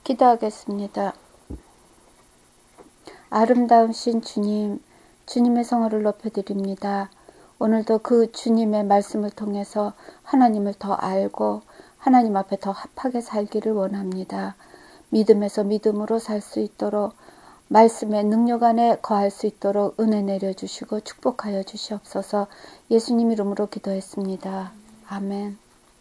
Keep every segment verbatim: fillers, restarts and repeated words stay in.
기도하겠습니다. 아름다우신 주님, 주님의 성호를 높여드립니다. 오늘도 그 주님의 말씀을 통해서 하나님을 더 알고 하나님 앞에 더 합하게 살기를 원합니다. 믿음에서 믿음으로 살 수 있도록 말씀의 능력 안에 거할 수 있도록 은혜 내려주시고 축복하여 주시옵소서. 예수님 이름으로 기도했습니다. 아멘.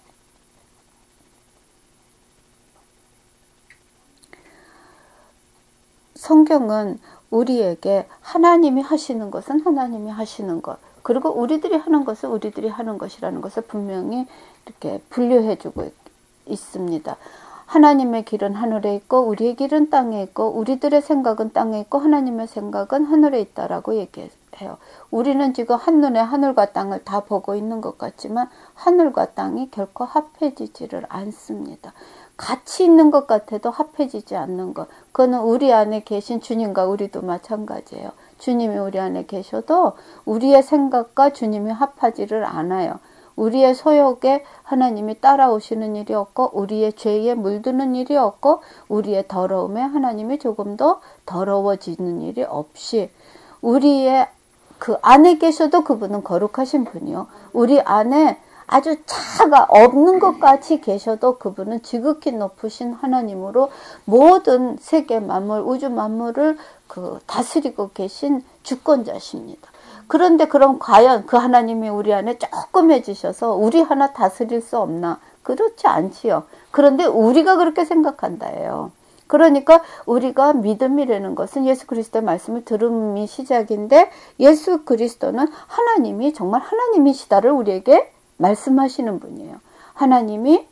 성경은 우리에게 하나님이 하시는 것은 하나님이 하시는 것, 그리고 우리들이 하는 것은 우리들이 하는 것이라는 것을 분명히 이렇게 분류해 주고 있습니다. 하나님의 길은 하늘에 있고 우리의 길은 땅에 있고 우리들의 생각은 땅에 있고 하나님의 생각은 하늘에 있다라고 얘기해요. 우리는 지금 한눈에 하늘과 땅을 다 보고 있는 것 같지만 하늘과 땅이 결코 합해지지를 않습니다. 같이 있는 것 같아도 합해지지 않는 것. 그거는 우리 안에 계신 주님과 우리도 마찬가지예요. 주님이 우리 안에 계셔도 우리의 생각과 주님이 합하지를 않아요. 우리의 소욕에 하나님이 따라오시는 일이 없고 우리의 죄에 물드는 일이 없고 우리의 더러움에 하나님이 조금 더 더러워지는 일이 없이 우리의 그 안에 계셔도 그분은 거룩하신 분이요. 우리 안에 아주 차가 없는 것 같이 계셔도 그분은 지극히 높으신 하나님으로 모든 세계 만물, 우주 만물을 그 다스리고 계신 주권자십니다. 그런데 그럼 과연 그 하나님이 우리 안에 조금해지셔서 우리 하나 다스릴 수 없나? 그렇지 않지요. 그런데 우리가 그렇게 생각한다예요. 그러니까 우리가 믿음이라는 것은 예수 그리스도의 말씀을 들음이 시작인데 예수 그리스도는 하나님이 정말 하나님이시다를 우리에게 말씀하시는 분이에요. 하나님이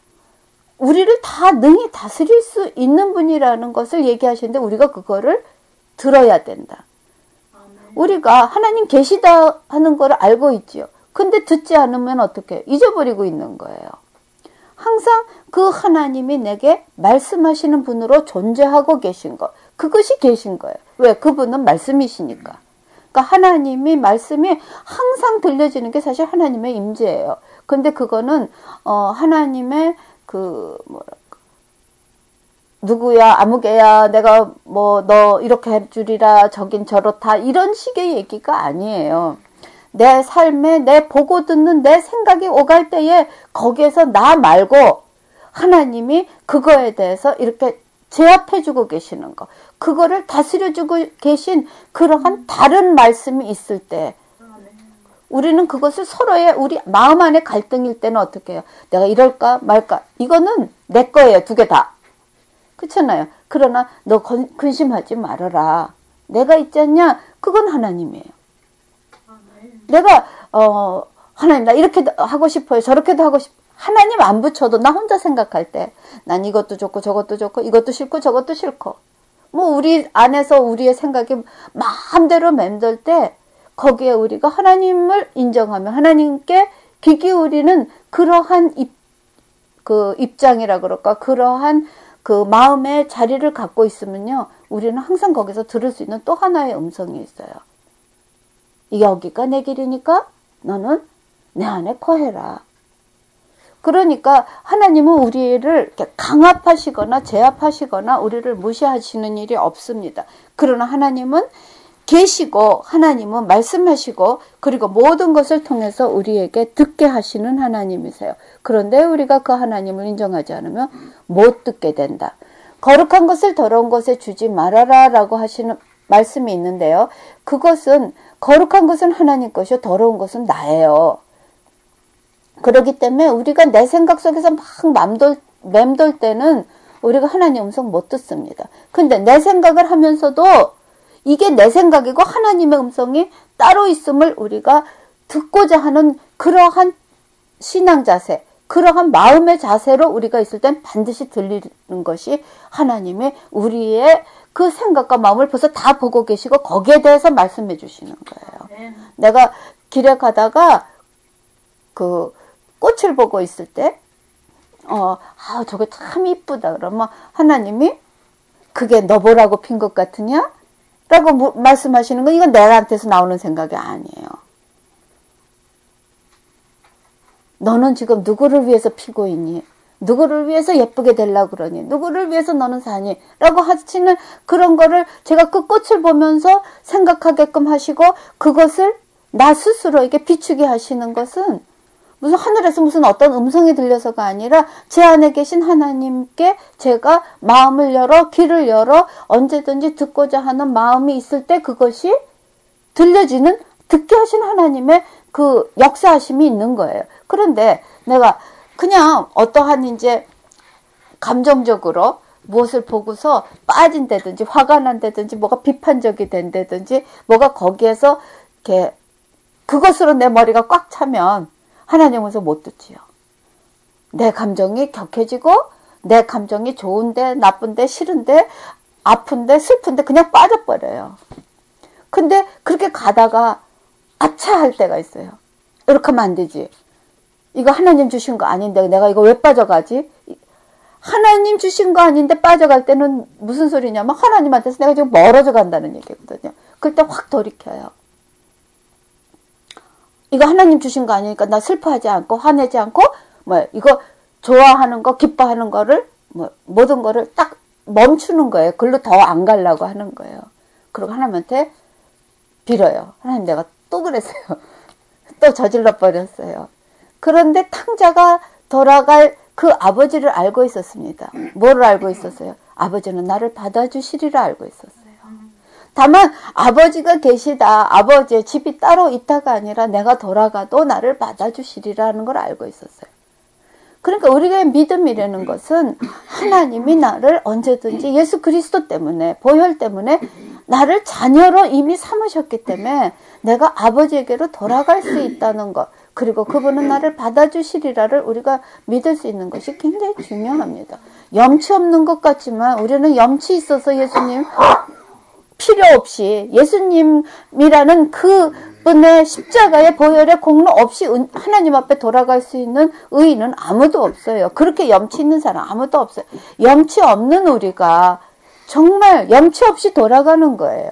우리를 다 능히 다스릴 수 있는 분이라는 것을 얘기하시는데 우리가 그거를 들어야 된다. 아멘. 우리가 하나님 계시다 하는 걸 알고 있지요. 근데 듣지 않으면 어떻게? 잊어버리고 있는 거예요. 항상 그 하나님이 내게 말씀하시는 분으로 존재하고 계신 것. 그것이 계신 거예요. 왜? 그분은 말씀이시니까. 그러니까 하나님이 말씀이 항상 들려지는 게 사실 하나님의 임재예요. 근데 그거는 어 하나님의 그 뭐랄까 누구야 아무개야 내가 뭐 너 이렇게 해주리라 저긴 저렇다 이런 식의 얘기가 아니에요. 내 삶에 내 보고 듣는 내 생각이 오갈 때에 거기에서 나 말고 하나님이 그거에 대해서 이렇게 제압해주고 계시는 거. 그거를 다스려주고 계신 그러한 다른 말씀이 있을 때 우리는 그것을 서로의 우리 마음 안에 갈등일 때는 어떻게 해요? 내가 이럴까 말까? 이거는 내 거예요. 두 개 다. 그렇잖아요. 그러나 너 근심하지 말아라. 내가 있지 않냐? 그건 하나님이에요. 내가 어 하나님 나 이렇게 하고 싶어요. 저렇게도 하고 싶어요. 하나님 안 붙여도 나 혼자 생각할 때 난 이것도 좋고 저것도 좋고 이것도 싫고 저것도 싫고 뭐 우리 안에서 우리의 생각이 마음대로 맴돌 때 거기에 우리가 하나님을 인정하면 하나님께 귀 기울이는 그러한 입, 그 입장이라 그럴까 그러한 그 마음의 자리를 갖고 있으면요 우리는 항상 거기서 들을 수 있는 또 하나의 음성이 있어요. 여기가 내 길이니까 너는 내 안에 거해라. 그러니까 하나님은 우리를 이렇게 강압하시거나 제압하시거나 우리를 무시하시는 일이 없습니다. 그러나 하나님은 계시고 하나님은 말씀하시고 그리고 모든 것을 통해서 우리에게 듣게 하시는 하나님이세요. 그런데 우리가 그 하나님을 인정하지 않으면 못 듣게 된다. 거룩한 것을 더러운 것에 주지 말아라 라고 하시는 말씀이 있는데요. 그것은 거룩한 것은 하나님 것이요 더러운 것은 나예요. 그렇기 때문에 우리가 내 생각 속에서 막 맘돌, 맴돌 때는 우리가 하나님 음성 못 듣습니다. 근데 내 생각을 하면서도 이게 내 생각이고 하나님의 음성이 따로 있음을 우리가 듣고자 하는 그러한 신앙 자세, 그러한 마음의 자세로 우리가 있을 땐 반드시 들리는 것이 하나님의 우리의 그 생각과 마음을 벌써 다 보고 계시고 거기에 대해서 말씀해 주시는 거예요. 네. 내가 길에 가다가 그 꽃을 보고 있을 때 어, 아, 저게 참 이쁘다. 그러면 하나님이 그게 너 보라고 핀 것 같으냐? 라고 무, 말씀하시는 건 이건 내한테서 나오는 생각이 아니에요. 너는 지금 누구를 위해서 피고 있니? 누구를 위해서 예쁘게 되려고 그러니? 누구를 위해서 너는 사니? 라고 하시는 그런 거를 제가 그 꽃을 보면서 생각하게끔 하시고 그것을 나 스스로에게 비추게 하시는 것은 무슨 하늘에서 무슨 어떤 음성이 들려서가 아니라 제 안에 계신 하나님께 제가 마음을 열어 귀를 열어 언제든지 듣고자 하는 마음이 있을 때 그것이 들려지는 듣게 하신 하나님의 그 역사하심이 있는 거예요. 그런데 내가 그냥 어떠한 이제 감정적으로 무엇을 보고서 빠진다든지 화가 난다든지 뭐가 비판적이 된다든지 뭐가 거기에서 이렇게 그것으로 내 머리가 꽉 차면 하나님은서 못 듣지요. 내 감정이 격해지고 내 감정이 좋은데 나쁜데 싫은데 아픈데 슬픈데 그냥 빠져버려요. 근데 그렇게 가다가 아차 할 때가 있어요. 이렇게 하면 안 되지. 이거 하나님 주신 거 아닌데 내가 이거 왜 빠져가지? 하나님 주신 거 아닌데 빠져갈 때는 무슨 소리냐면 하나님한테서 내가 지금 멀어져 간다는 얘기거든요. 그럴 때 확 돌이켜요. 이거 하나님 주신 거 아니니까 나 슬퍼하지 않고 화내지 않고 뭐 이거 좋아하는 거 기뻐하는 거를 뭐 모든 거를 딱 멈추는 거예요. 글로 더 안 가려고 하는 거예요. 그리고 하나님한테 빌어요. 하나님 내가 또 그랬어요. 또 저질러 버렸어요. 그런데 탕자가 돌아갈 그 아버지를 알고 있었습니다. 뭐를 알고 있었어요? 아버지는 나를 받아주시리라 알고 있었어요. 다만 아버지가 계시다. 아버지의 집이 따로 있다가 아니라 내가 돌아가도 나를 받아주시리라는 걸 알고 있었어요. 그러니까 우리가 믿음이라는 것은 하나님이 나를 언제든지 예수 그리스도 때문에 보혈 때문에 나를 자녀로 이미 삼으셨기 때문에 내가 아버지에게로 돌아갈 수 있다는 것 그리고 그분은 나를 받아주시리라를 우리가 믿을 수 있는 것이 굉장히 중요합니다. 염치 없는 것 같지만 우리는 염치 있어서 예수님 필요 없이 예수님이라는 그분의 십자가의 보혈의 공로 없이 하나님 앞에 돌아갈 수 있는 의인은 아무도 없어요. 그렇게 염치 있는 사람 아무도 없어요. 염치 없는 우리가 정말 염치 없이 돌아가는 거예요.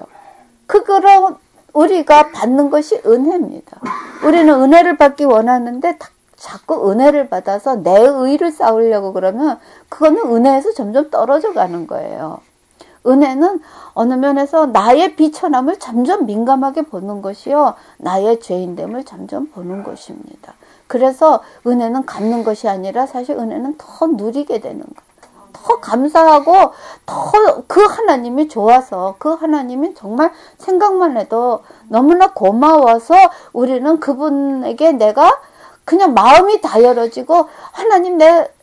그거로 우리가 받는 것이 은혜입니다. 우리는 은혜를 받기 원하는데 자꾸 은혜를 받아서 내 의를 쌓으려고 그러면 그거는 은혜에서 점점 떨어져 가는 거예요. 은혜는 어느 면에서 나의 비천함을 점점 민감하게 보는 것이요. 나의 죄인됨을 점점 보는 것입니다. 그래서 은혜는 갚는 것이 아니라 사실 은혜는 더 누리게 되는 거예요. 더 감사하고 더 그 하나님이 좋아서 그 하나님이 정말 생각만 해도 너무나 고마워서 우리는 그분에게 내가 그냥 마음이 다 열어지고 하나님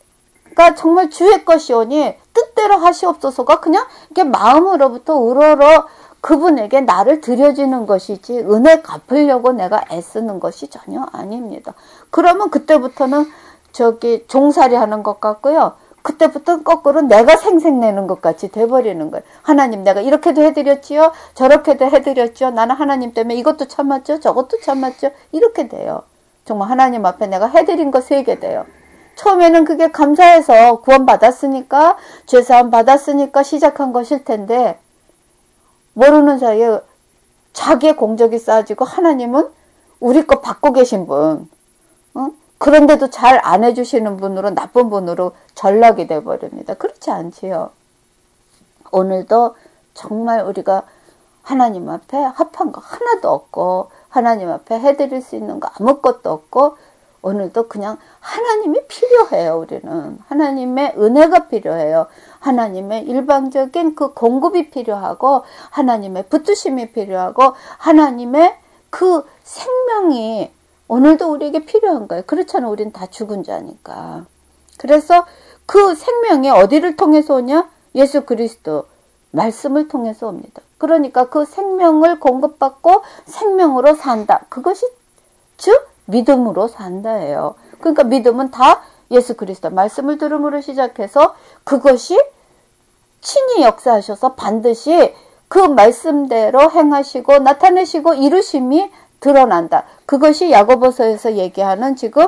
내가 정말 주의 것이오니 뜻대로 하시옵소서가 그냥 이렇게 마음으로부터 우러러 그분에게 나를 드려지는 것이지 은혜 갚으려고 내가 애쓰는 것이 전혀 아닙니다. 그러면 그때부터는 저기 종살이 하는 것 같고요. 그때부터 거꾸로 내가 생색내는 것 같이 돼버리는 거예요. 하나님 내가 이렇게도 해드렸지요. 저렇게도 해드렸죠. 나는 하나님 때문에 이것도 참았죠. 저것도 참았죠. 이렇게 돼요. 정말 하나님 앞에 내가 해드린 거 세게 돼요. 처음에는 그게 감사해서 구원받았으니까 죄사함 받았으니까 시작한 것일 텐데 모르는 사이에 자기의 공적이 쌓아지고 하나님은 우리 거 받고 계신 분 어? 그런데도 잘 안 해주시는 분으로 나쁜 분으로 전락이 돼버립니다. 그렇지 않지요. 오늘도 정말 우리가 하나님 앞에 합한 거 하나도 없고 하나님 앞에 해드릴 수 있는 거 아무것도 없고 오늘도 그냥 하나님이 필요해요. 우리는 하나님의 은혜가 필요해요. 하나님의 일방적인 그 공급이 필요하고 하나님의 붙드심이 필요하고 하나님의 그 생명이 오늘도 우리에게 필요한 거예요. 그렇잖아요. 우린 다 죽은 자니까. 그래서 그 생명이 어디를 통해서 오냐? 예수 그리스도 말씀을 통해서 옵니다. 그러니까 그 생명을 공급받고 생명으로 산다. 그것이 즉 믿음으로 산다예요. 그러니까 믿음은 다 예수 그리스도 말씀을 들음으로 시작해서 그것이 친히 역사하셔서 반드시 그 말씀대로 행하시고 나타내시고 이루심이 드러난다. 그것이 야고보서에서 얘기하는 지금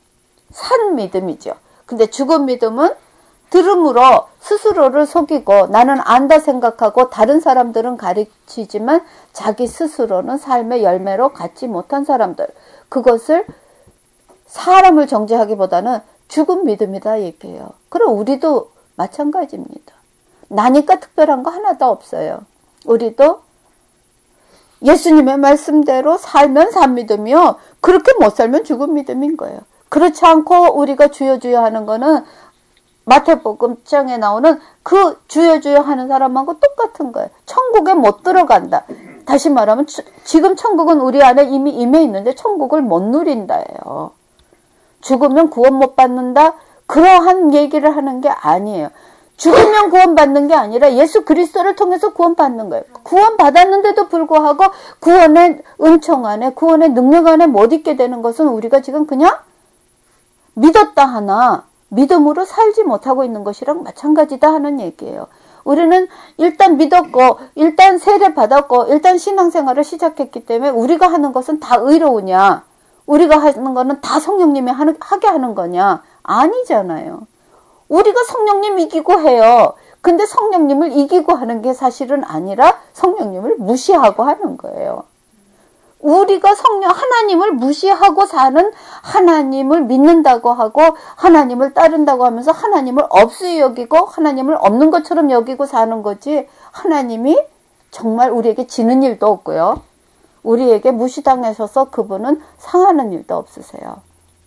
산 믿음이죠. 근데 죽은 믿음은 들음으로 스스로를 속이고 나는 안다 생각하고 다른 사람들은 가르치지만 자기 스스로는 삶의 열매로 갖지 못한 사람들. 그것을 사람을 정죄하기보다는 죽은 믿음이다 얘기해요. 그럼 우리도 마찬가지입니다. 나니까 특별한 거 하나도 없어요. 우리도 예수님의 말씀대로 살면 산 믿음이요. 그렇게 못 살면 죽은 믿음인 거예요. 그렇지 않고 우리가 주여 주여 하는 거는 마태복음 장에 나오는 그 주여 주여 하는 사람하고 똑같은 거예요. 천국에 못 들어간다. 다시 말하면 지금 천국은 우리 안에 이미 임해 있는데 천국을 못 누린다예요. 죽으면 구원 못 받는다? 그러한 얘기를 하는 게 아니에요. 죽으면 구원 받는 게 아니라 예수 그리스도를 통해서 구원 받는 거예요. 구원 받았는데도 불구하고 구원의 은총 안에, 구원의 능력 안에 못 있게 되는 것은 우리가 지금 그냥 믿었다 하나 믿음으로 살지 못하고 있는 것이랑 마찬가지다 하는 얘기예요. 우리는 일단 믿었고 일단 세례 받았고 일단 신앙생활을 시작했기 때문에 우리가 하는 것은 다 의로우냐, 우리가 하는 거는 다 성령님이 하는, 하게 하는 거냐? 아니잖아요. 우리가 성령님 이기고 해요. 근데 성령님을 이기고 하는 게 사실은 아니라 성령님을 무시하고 하는 거예요. 우리가 성령 하나님을 무시하고 사는, 하나님을 믿는다고 하고 하나님을 따른다고 하면서 하나님을 없이 여기고 하나님을 없는 것처럼 여기고 사는 거지, 하나님이 정말 우리에게 지는 일도 없고요. 우리에게 무시당하셔서 그분은 상하는 일도 없으세요.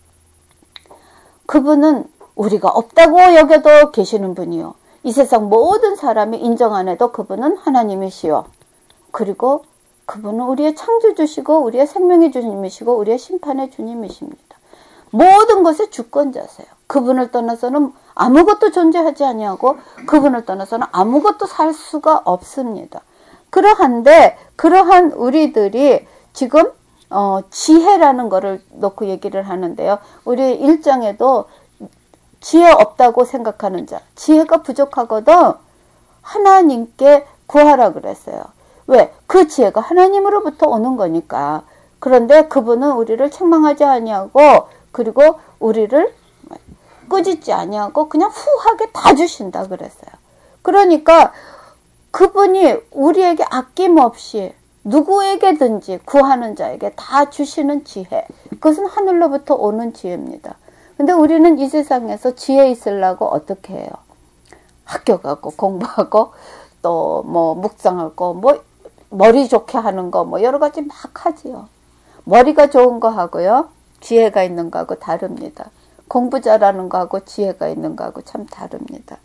그분은 우리가 없다고 여겨도 계시는 분이요. 이 세상 모든 사람이 인정 안 해도 그분은 하나님이시요. 그리고 그분은 우리의 창조주시고 우리의 생명의 주님이시고 우리의 심판의 주님이십니다. 모든 것의 주권자세요. 그분을 떠나서는 아무것도 존재하지 아니하고 그분을 떠나서는 아무것도 살 수가 없습니다. 그러한데 그러한 우리들이 지금 어, 지혜라는 거를 놓고 얘기를 하는데요. 우리 일 장에도 지혜 없다고 생각하는 자, 지혜가 부족하거든 하나님께 구하라 그랬어요. 왜? 그 지혜가 하나님으로부터 오는 거니까. 그런데 그분은 우리를 책망하지 아니하고 그리고 우리를 꾸짖지 아니하고 그냥 후하게 다 주신다 그랬어요. 그러니까 그분이 우리에게 아낌없이 누구에게든지 구하는 자에게 다 주시는 지혜, 그것은 하늘로부터 오는 지혜입니다. 근데 우리는 이 세상에서 지혜 있으려고 어떻게 해요? 학교 가고 공부하고 또 뭐 묵상하고 뭐 머리 좋게 하는 거 뭐 여러 가지 막 하지요. 머리가 좋은 거 하고요, 지혜가 있는 거하고 다릅니다. 공부 잘하는 거하고 지혜가 있는 거하고 참 다릅니다.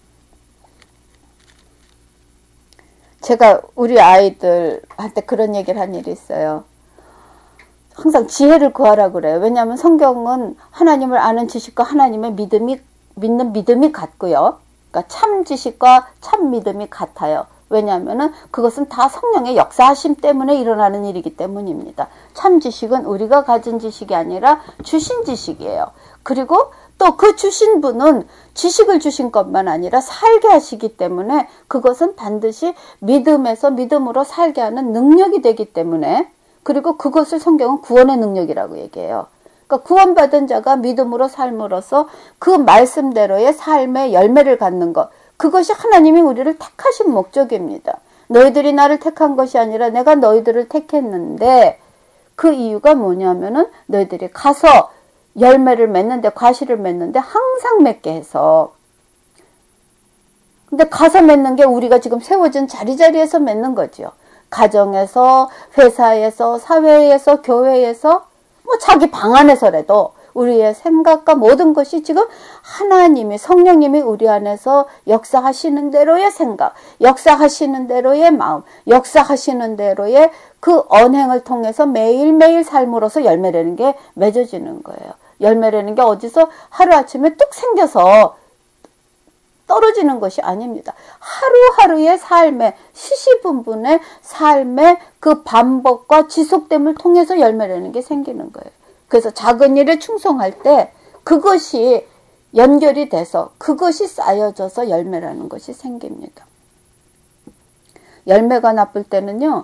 제가 우리 아이들한테 그런 얘기를 한 일이 있어요. 항상 지혜를 구하라 그래요. 왜냐하면 성경은 하나님을 아는 지식과 하나님의 믿음이, 믿는 믿음이 같고요. 그러니까 참 지식과 참 믿음이 같아요. 왜냐하면은 그것은 다 성령의 역사하심 때문에 일어나는 일이기 때문입니다. 참 지식은 우리가 가진 지식이 아니라 주신 지식이에요. 그리고 또 그 주신 분은 지식을 주신 것만 아니라 살게 하시기 때문에 그것은 반드시 믿음에서 믿음으로 살게 하는 능력이 되기 때문에, 그리고 그것을 성경은 구원의 능력이라고 얘기해요. 그러니까 구원받은 자가 믿음으로 삶으로써 그 말씀대로의 삶의 열매를 갖는 것, 그것이 하나님이 우리를 택하신 목적입니다. 너희들이 나를 택한 것이 아니라 내가 너희들을 택했는데, 그 이유가 뭐냐면은 너희들이 가서 열매를 맺는데, 과실을 맺는데 항상 맺게 해서. 근데 가서 맺는 게 우리가 지금 세워진 자리자리에서 맺는 거죠. 가정에서, 회사에서, 사회에서, 교회에서, 뭐 자기 방 안에서라도 우리의 생각과 모든 것이 지금 하나님이, 성령님이 우리 안에서 역사하시는 대로의 생각, 역사하시는 대로의 마음, 역사하시는 대로의 그 언행을 통해서 매일매일 삶으로서 열매라는 게 맺어지는 거예요. 열매라는 게 어디서 하루아침에 뚝 생겨서 떨어지는 것이 아닙니다. 하루하루의 삶의 시시분분의 삶의 그 반복과 지속됨을 통해서 열매라는 게 생기는 거예요. 그래서 작은 일에 충성할 때 그것이 연결이 돼서 그것이 쌓여져서 열매라는 것이 생깁니다. 열매가 나쁠 때는요,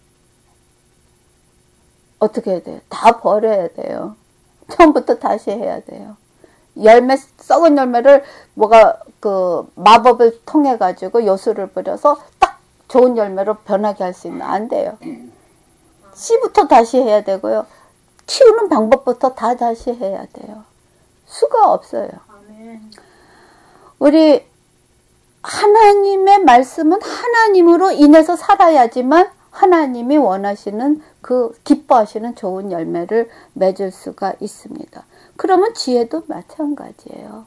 어떻게 해야 돼요? 다 버려야 돼요. 처음부터 다시 해야 돼요. 열매, 썩은 열매를 뭐가 그 마법을 통해 가지고 요술을 부려서 딱 좋은 열매로 변하게 할 수 있는, 안 돼요. 씨부터 다시 해야 되고요. 키우는 방법부터 다 다시 해야 돼요. 수가 없어요. 우리 하나님의 말씀은 하나님으로 인해서 살아야지만 하나님이 원하시는 그 기뻐하시는 좋은 열매를 맺을 수가 있습니다. 그러면 지혜도 마찬가지예요.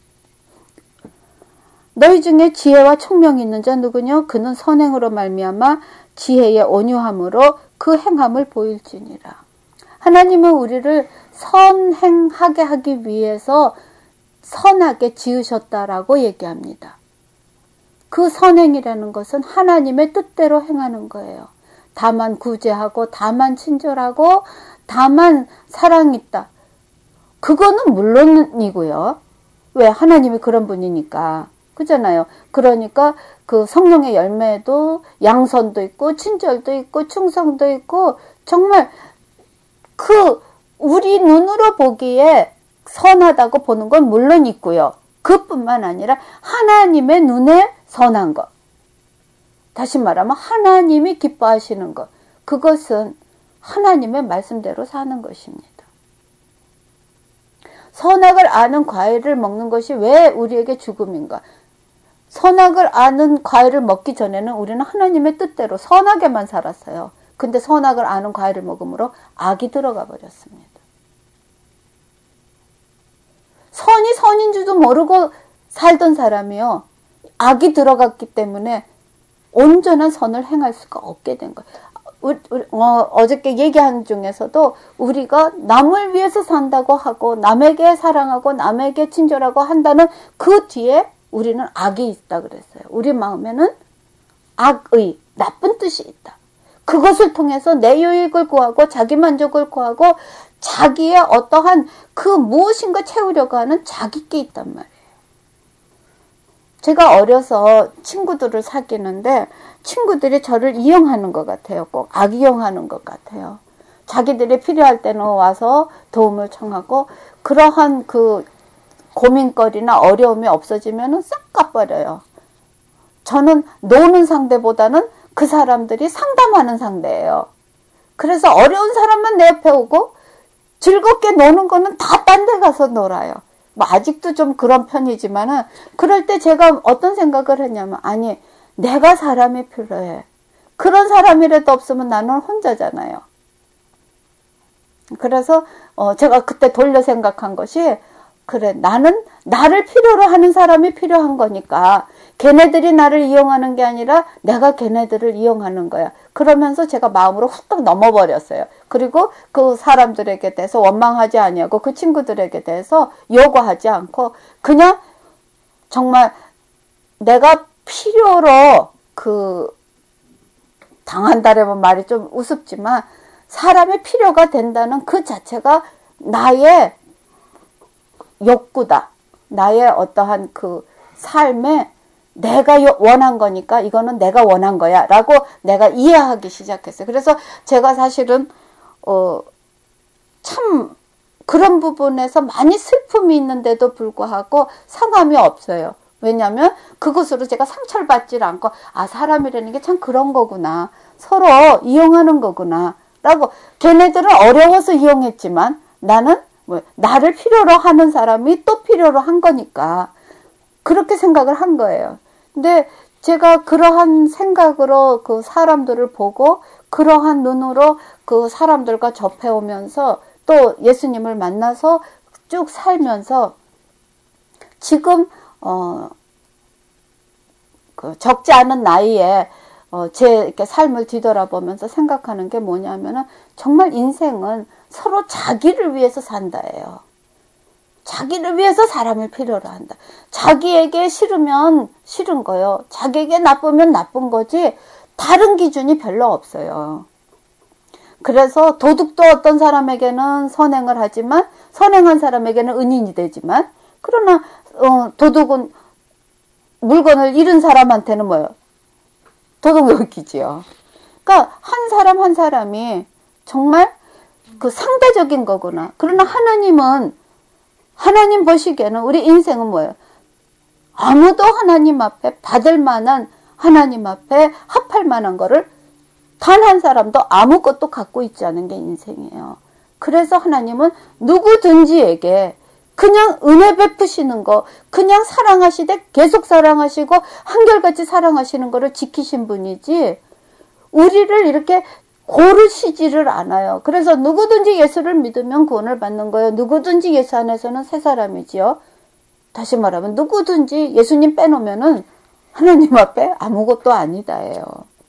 너희 중에 지혜와 총명이 있는 자 누구냐? 그는 선행으로 말미암아 지혜의 온유함으로 그 행함을 보일지니라. 하나님은 우리를 선행하게 하기 위해서 선하게 지으셨다라고 얘기합니다. 그 선행이라는 것은 하나님의 뜻대로 행하는 거예요. 다만 구제하고 다만 친절하고 다만 사랑 있다. 그거는 물론이고요. 왜? 하나님이 그런 분이니까. 그잖아요. 그러니까 그 성령의 열매도 양선도 있고 친절도 있고 충성도 있고 정말 그 우리 눈으로 보기에 선하다고 보는 건 물론 있고요. 그뿐만 아니라 하나님의 눈에 선한 것. 다시 말하면 하나님이 기뻐하시는 것. 그것은 하나님의 말씀대로 사는 것입니다. 선악을 아는 과일을 먹는 것이 왜 우리에게 죽음인가? 선악을 아는 과일을 먹기 전에는 우리는 하나님의 뜻대로 선하게만 살았어요. 근데 선악을 아는 과일을 먹음으로 악이 들어가 버렸습니다. 선이 선인 줄도 모르고 살던 사람이요. 악이 들어갔기 때문에 온전한 선을 행할 수가 없게 된 거예요. 우리, 우리, 어, 어저께 얘기한 중에서도 우리가 남을 위해서 산다고 하고 남에게 사랑하고 남에게 친절하고 한다는 그 뒤에 우리는 악이 있다 그랬어요. 우리 마음에는 악의 나쁜 뜻이 있다. 그것을 통해서 내 유익을 구하고 자기 만족을 구하고 자기의 어떠한 그 무엇인가 채우려고 하는 자기께 있단 말이에요. 제가 어려서 친구들을 사귀는데 친구들이 저를 이용하는 것 같아요. 꼭 악이용하는 것 같아요. 자기들이 필요할 때는 와서 도움을 청하고 그러한 그 고민거리나 어려움이 없어지면 싹 가버려요. 저는 노는 상대보다는 그 사람들이 상담하는 상대예요. 그래서 어려운 사람만 내 옆에 오고 즐겁게 노는 거는 다 딴 데 가서 놀아요. 뭐 아직도 좀 그런 편이지만은 그럴 때 제가 어떤 생각을 했냐면 아니 내가 사람이 필요해. 그런 사람이라도 없으면 나는 혼자잖아요. 그래서 어 제가 그때 돌려 생각한 것이 그래 나는 나를 필요로 하는 사람이 필요한 거니까 걔네들이 나를 이용하는 게 아니라 내가 걔네들을 이용하는 거야. 그러면서 제가 마음으로 훌떡 넘어버렸어요. 그리고 그 사람들에게 대해서 원망하지 아니하고 그 친구들에게 대해서 요구하지 않고 그냥 정말 내가 필요로 그 당한다라면 말이 좀 우습지만 사람의 필요가 된다는 그 자체가 나의 욕구다. 나의 어떠한 그 삶에 내가 원한 거니까 이거는 내가 원한 거야 라고 내가 이해하기 시작했어요. 그래서 제가 사실은 어, 참 그런 부분에서 많이 슬픔이 있는데도 불구하고 상함이 없어요. 왜냐하면 그것으로 제가 상처를 받질 않고 아 사람이라는 게 참 그런 거구나. 서로 이용하는 거구나 라고 걔네들은 어려워서 이용했지만 나는 뭐 나를 필요로 하는 사람이 또 필요로 한 거니까 그렇게 생각을 한 거예요. 근데 제가 그러한 생각으로 그 사람들을 보고 그러한 눈으로 그 사람들과 접해오면서 또 예수님을 만나서 쭉 살면서 지금 어, 그 적지 않은 나이에 어, 제 이렇게 삶을 뒤돌아보면서 생각하는 게 뭐냐면은 정말 인생은 서로 자기를 위해서 산다예요. 자기를 위해서 사람을 필요로 한다. 자기에게 싫으면 싫은 거요. 자기에게 나쁘면 나쁜 거지 다른 기준이 별로 없어요. 그래서 도둑도 어떤 사람에게는 선행을 하지만 선행한 사람에게는 은인이 되지만 그러나 어, 도둑은 물건을 잃은 사람한테는 뭐예요? 도둑놈이지요. 그러니까 한 사람 한 사람이 정말 그 상대적인 거구나. 그러나 하나님은 하나님 보시기에는 우리 인생은 뭐예요? 아무도 하나님 앞에 받을 만한 하나님 앞에 합할 만한 거를 단 한 사람도 아무것도 갖고 있지 않은 게 인생이에요. 그래서 하나님은 누구든지에게 그냥 은혜 베푸시는 거, 그냥 사랑하시되 계속 사랑하시고 한결같이 사랑하시는 거를 지키신 분이지 우리를 이렇게 고르시지를 않아요. 그래서 누구든지 예수를 믿으면 구원을 받는 거예요. 누구든지 예수 안에서는 새 사람이지요. 다시 말하면 누구든지 예수님 빼놓으면은 하나님 앞에 아무것도 아니다예요.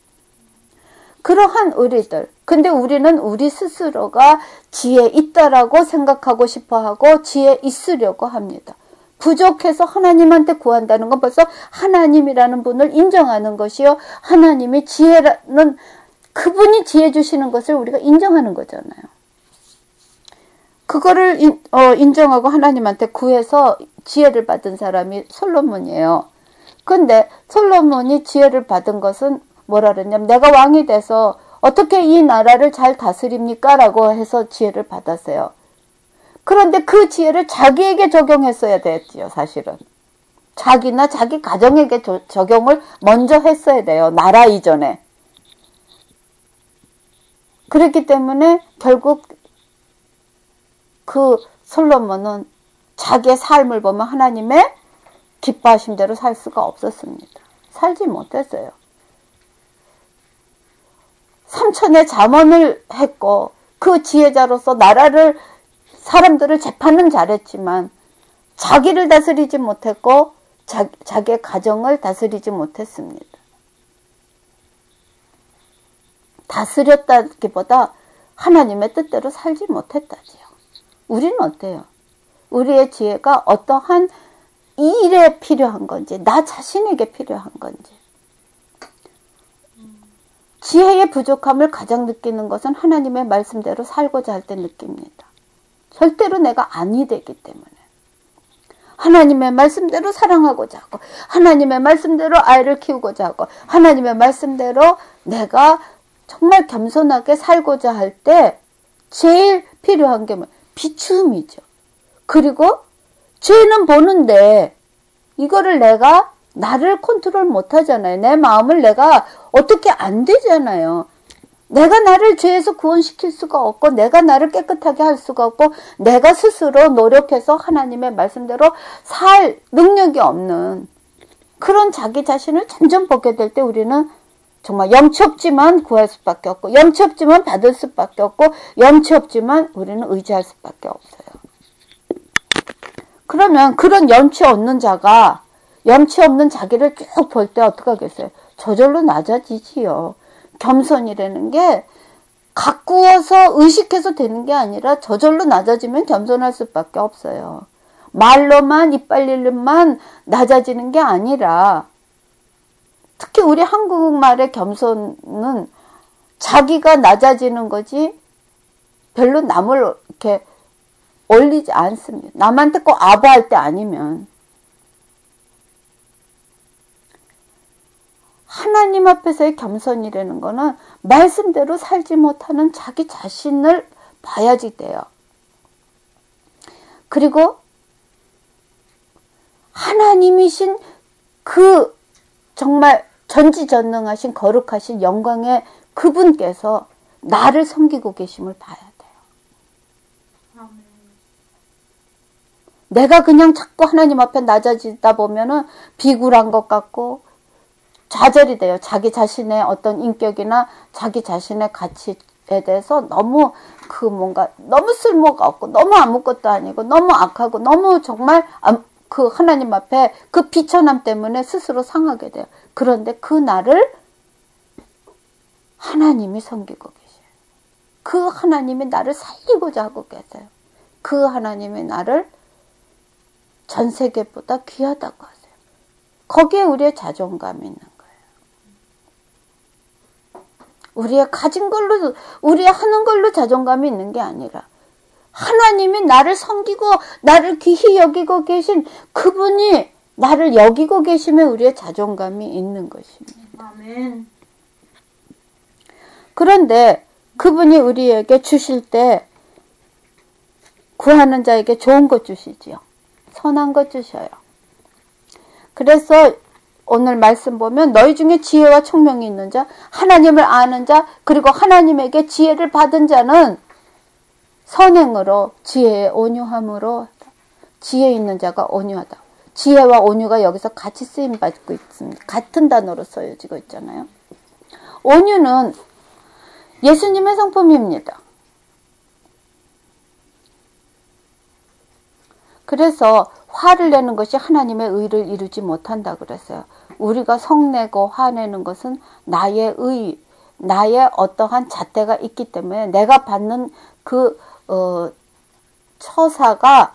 그러한 우리들. 근데 우리는 우리 스스로가 지혜 있다라고 생각하고 싶어하고 지혜 있으려고 합니다. 부족해서 하나님한테 구한다는 건 벌써 하나님이라는 분을 인정하는 것이요. 하나님이 지혜라는 그분이 지혜 주시는 것을 우리가 인정하는 거잖아요. 그거를 인, 어, 인정하고 하나님한테 구해서 지혜를 받은 사람이 솔로몬이에요. 근데 솔로몬이 지혜를 받은 것은 뭐라 그랬냐면 내가 왕이 돼서 어떻게 이 나라를 잘 다스립니까? 라고 해서 지혜를 받았어요. 그런데 그 지혜를 자기에게 적용했어야 됐지요, 사실은. 자기나 자기 가정에게 조, 적용을 먼저 했어야 돼요, 나라 이전에. 그렇기 때문에 결국 그 솔로몬은 자기의 삶을 보면 하나님의 기뻐하신 대로 살 수가 없었습니다. 살지 못했어요. 삼천의 잠언을 했고 그 지혜자로서 나라를 사람들을 재판은 잘했지만 자기를 다스리지 못했고 자, 자기의 가정을 다스리지 못했습니다. 다스렸다기보다 하나님의 뜻대로 살지 못했다지요. 우리는 어때요? 우리의 지혜가 어떠한 일에 필요한 건지 나 자신에게 필요한 건지 지혜의 부족함을 가장 느끼는 것은 하나님의 말씀대로 살고자 할 때 느낍니다. 절대로 내가 아니 되기 때문에 하나님의 말씀대로 사랑하고자 하고 하나님의 말씀대로 아이를 키우고자 하고 하나님의 말씀대로 내가 정말 겸손하게 살고자 할 때 제일 필요한 게 뭐? 비추음이죠. 그리고 죄는 보는데 이거를 내가 나를 컨트롤 못하잖아요. 내 마음을 내가 어떻게 안 되잖아요. 내가 나를 죄에서 구원시킬 수가 없고 내가 나를 깨끗하게 할 수가 없고 내가 스스로 노력해서 하나님의 말씀대로 살 능력이 없는 그런 자기 자신을 점점 보게 될 때 우리는 정말 염치 없지만 구할 수밖에 없고 염치 없지만 받을 수밖에 없고 염치 없지만 우리는 의지할 수밖에 없어요. 그러면 그런 염치 없는 자가 염치 없는 자기를 쭉 볼 때 어떻게 하겠어요? 저절로 낮아지지요. 겸손이라는 게 가꾸어서 의식해서 되는 게 아니라 저절로 낮아지면 겸손할 수밖에 없어요. 말로만 이빨릴만 낮아지는 게 아니라 특히 우리 한국말의 겸손은 자기가 낮아지는 거지 별로 남을 이렇게 올리지 않습니다. 남한테 꼭 아부할 때 아니면 하나님 앞에서의 겸손이라는 거는 말씀대로 살지 못하는 자기 자신을 봐야지 돼요. 그리고 하나님이신 그 정말 전지전능하신 거룩하신 영광의 그분께서 나를 섬기고 계심을 봐야 돼요. 아멘. 내가 그냥 자꾸 하나님 앞에 낮아지다 보면은 비굴한 것 같고 좌절이 돼요. 자기 자신의 어떤 인격이나 자기 자신의 가치에 대해서 너무 그 뭔가 너무 쓸모가 없고 너무 아무것도 아니고 너무 악하고 너무 정말 그 하나님 앞에 그 비천함 때문에 스스로 상하게 돼요. 그런데 그 나를 하나님이 섬기고 계세요. 그 하나님이 나를 살리고자 하고 계세요. 그 하나님이 나를 전 세계보다 귀하다고 하세요. 거기에 우리의 자존감이 있는 거예요. 우리의 가진 걸로, 우리의 하는 걸로 자존감이 있는 게 아니라 하나님이 나를 섬기고 나를 귀히 여기고 계신 그분이 나를 여기고 계시면 우리의 자존감이 있는 것입니다. 아멘. 그런데 그분이 우리에게 주실 때 구하는 자에게 좋은 것 주시지요. 선한 것 주셔요. 그래서 오늘 말씀 보면 너희 중에 지혜와 총명이 있는 자, 하나님을 아는 자, 그리고 하나님에게 지혜를 받은 자는 선행으로 지혜의 온유함으로 지혜 있는 자가 온유하다. 지혜와 온유가 여기서 같이 쓰임 받고 있습니다. 같은 단어로 써지고 있잖아요. 온유는 예수님의 성품입니다. 그래서 화를 내는 것이 하나님의 의를 이루지 못한다 그랬어요. 우리가 성내고 화내는 것은 나의 의, 나의 어떠한 잣대가 있기 때문에 내가 받는 그 어, 처사가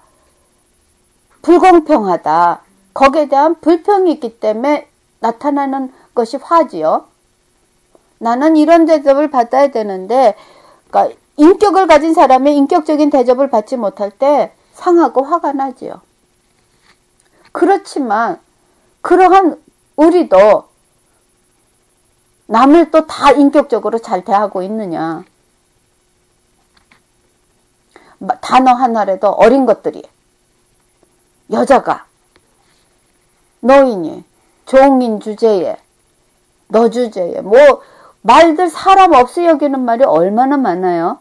불공평하다. 거기에 대한 불평이 있기 때문에 나타나는 것이 화지요. 나는 이런 대접을 받아야 되는데, 그러니까 인격을 가진 사람이 인격적인 대접을 받지 못할 때 상하고 화가 나지요. 그렇지만 그러한 우리도 남을 또 다 인격적으로 잘 대하고 있느냐. 단어 하나라도 어린 것들이, 여자가, 노인이, 종인 주제에, 너 주제에, 뭐 말들 사람 없이 여기는 말이 얼마나 많아요.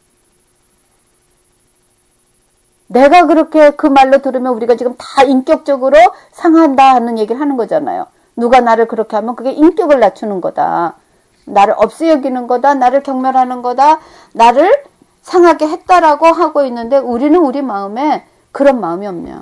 내가 그렇게 그 말로 들으면 우리가 지금 다 인격적으로 상한다 하는 얘기를 하는 거잖아요. 누가 나를 그렇게 하면 그게 인격을 낮추는 거다. 나를 없이 여기는 거다. 나를 경멸하는 거다. 나를 상하게 했다라고 하고 있는데 우리는 우리 마음에 그런 마음이 없냐.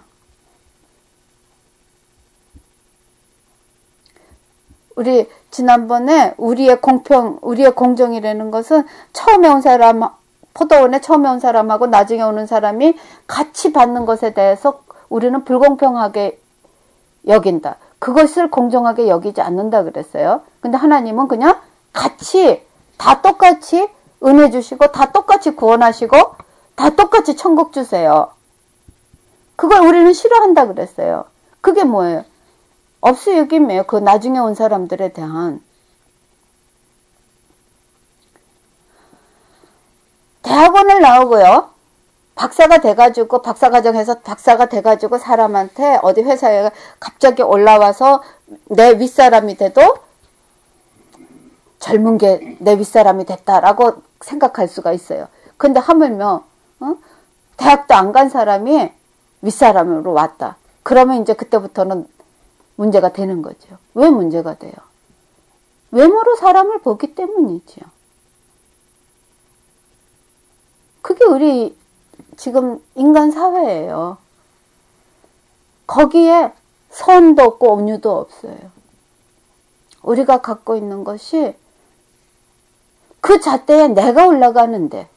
우리 지난번에 우리의 공평, 우리의 공정이라는 것은 처음에 온 사람, 포도원에 처음에 온 사람하고 나중에 오는 사람이 같이 받는 것에 대해서 우리는 불공평하게 여긴다. 그것을 공정하게 여기지 않는다 그랬어요. 근데 하나님은 그냥 같이 다 똑같이 은혜 주시고 다 똑같이 구원하시고 다 똑같이 천국 주세요. 그걸 우리는 싫어한다 그랬어요. 그게 뭐예요? 없이 여김이에요. 그 나중에 온 사람들에 대한. 대학원을 나오고요. 박사가 돼가지고 박사과정에서 박사가 돼가지고 사람한테 어디 회사에 갑자기 올라와서 내 윗사람이 돼도 젊은 게 내 윗사람이 됐다라고 생각할 수가 있어요. 근데 하물며 어? 대학도 안 간 사람이 윗사람으로 왔다. 그러면 이제 그때부터는 문제가 되는 거죠. 왜 문제가 돼요? 외모로 사람을 보기 때문이죠. 그게 우리 지금 인간 사회예요. 거기에 선도 없고 온유도 없어요. 우리가 갖고 있는 것이 그 잣대에 내가 올라가는데,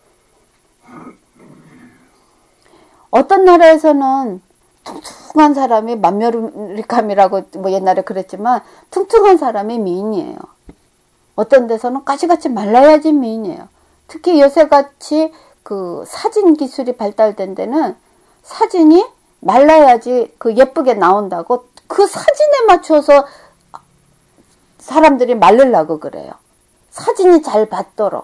어떤 나라에서는 퉁퉁한 사람이 만면리감이라고 뭐 옛날에 그랬지만 퉁퉁한 사람이 미인이에요. 어떤 데서는 까지같이 말라야지 미인이에요. 특히 요새같이 그 사진 기술이 발달된 데는 사진이 말라야지 그 예쁘게 나온다고 그 사진에 맞춰서 사람들이 말르려고 그래요. 사진이 잘 받도록.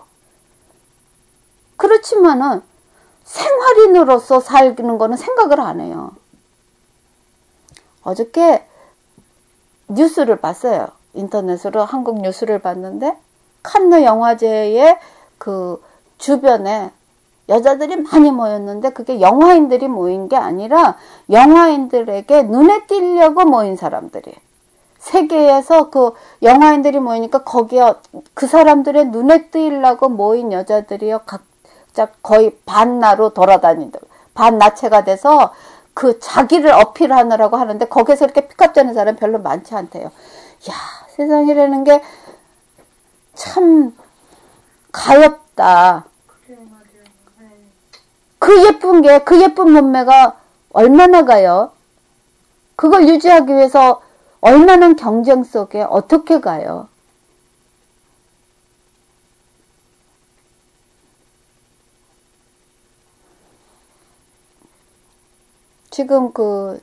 그렇지만은 생활인으로서 살는 거는 생각을 안 해요. 어저께 뉴스를 봤어요. 인터넷으로 한국 뉴스를 봤는데 칸느 영화제의 그 주변에 여자들이 많이 모였는데 그게 영화인들이 모인 게 아니라 영화인들에게 눈에 띄려고 모인 사람들이. 세계에서 그 영화인들이 모이니까 거기에 그 사람들의 눈에 띄려고 모인 여자들이요. 각자 거의 반나로 돌아다닌다. 반나체가 돼서 그 자기를 어필하느라고 하는데 거기서 이렇게 픽업 되는 사람 별로 많지 않대요. 야, 세상이라는 게 참 가엽다. 그 예쁜 게, 그 예쁜 몸매가 얼마나 가요? 그걸 유지하기 위해서 얼마나 경쟁 속에 어떻게 가요? 지금 그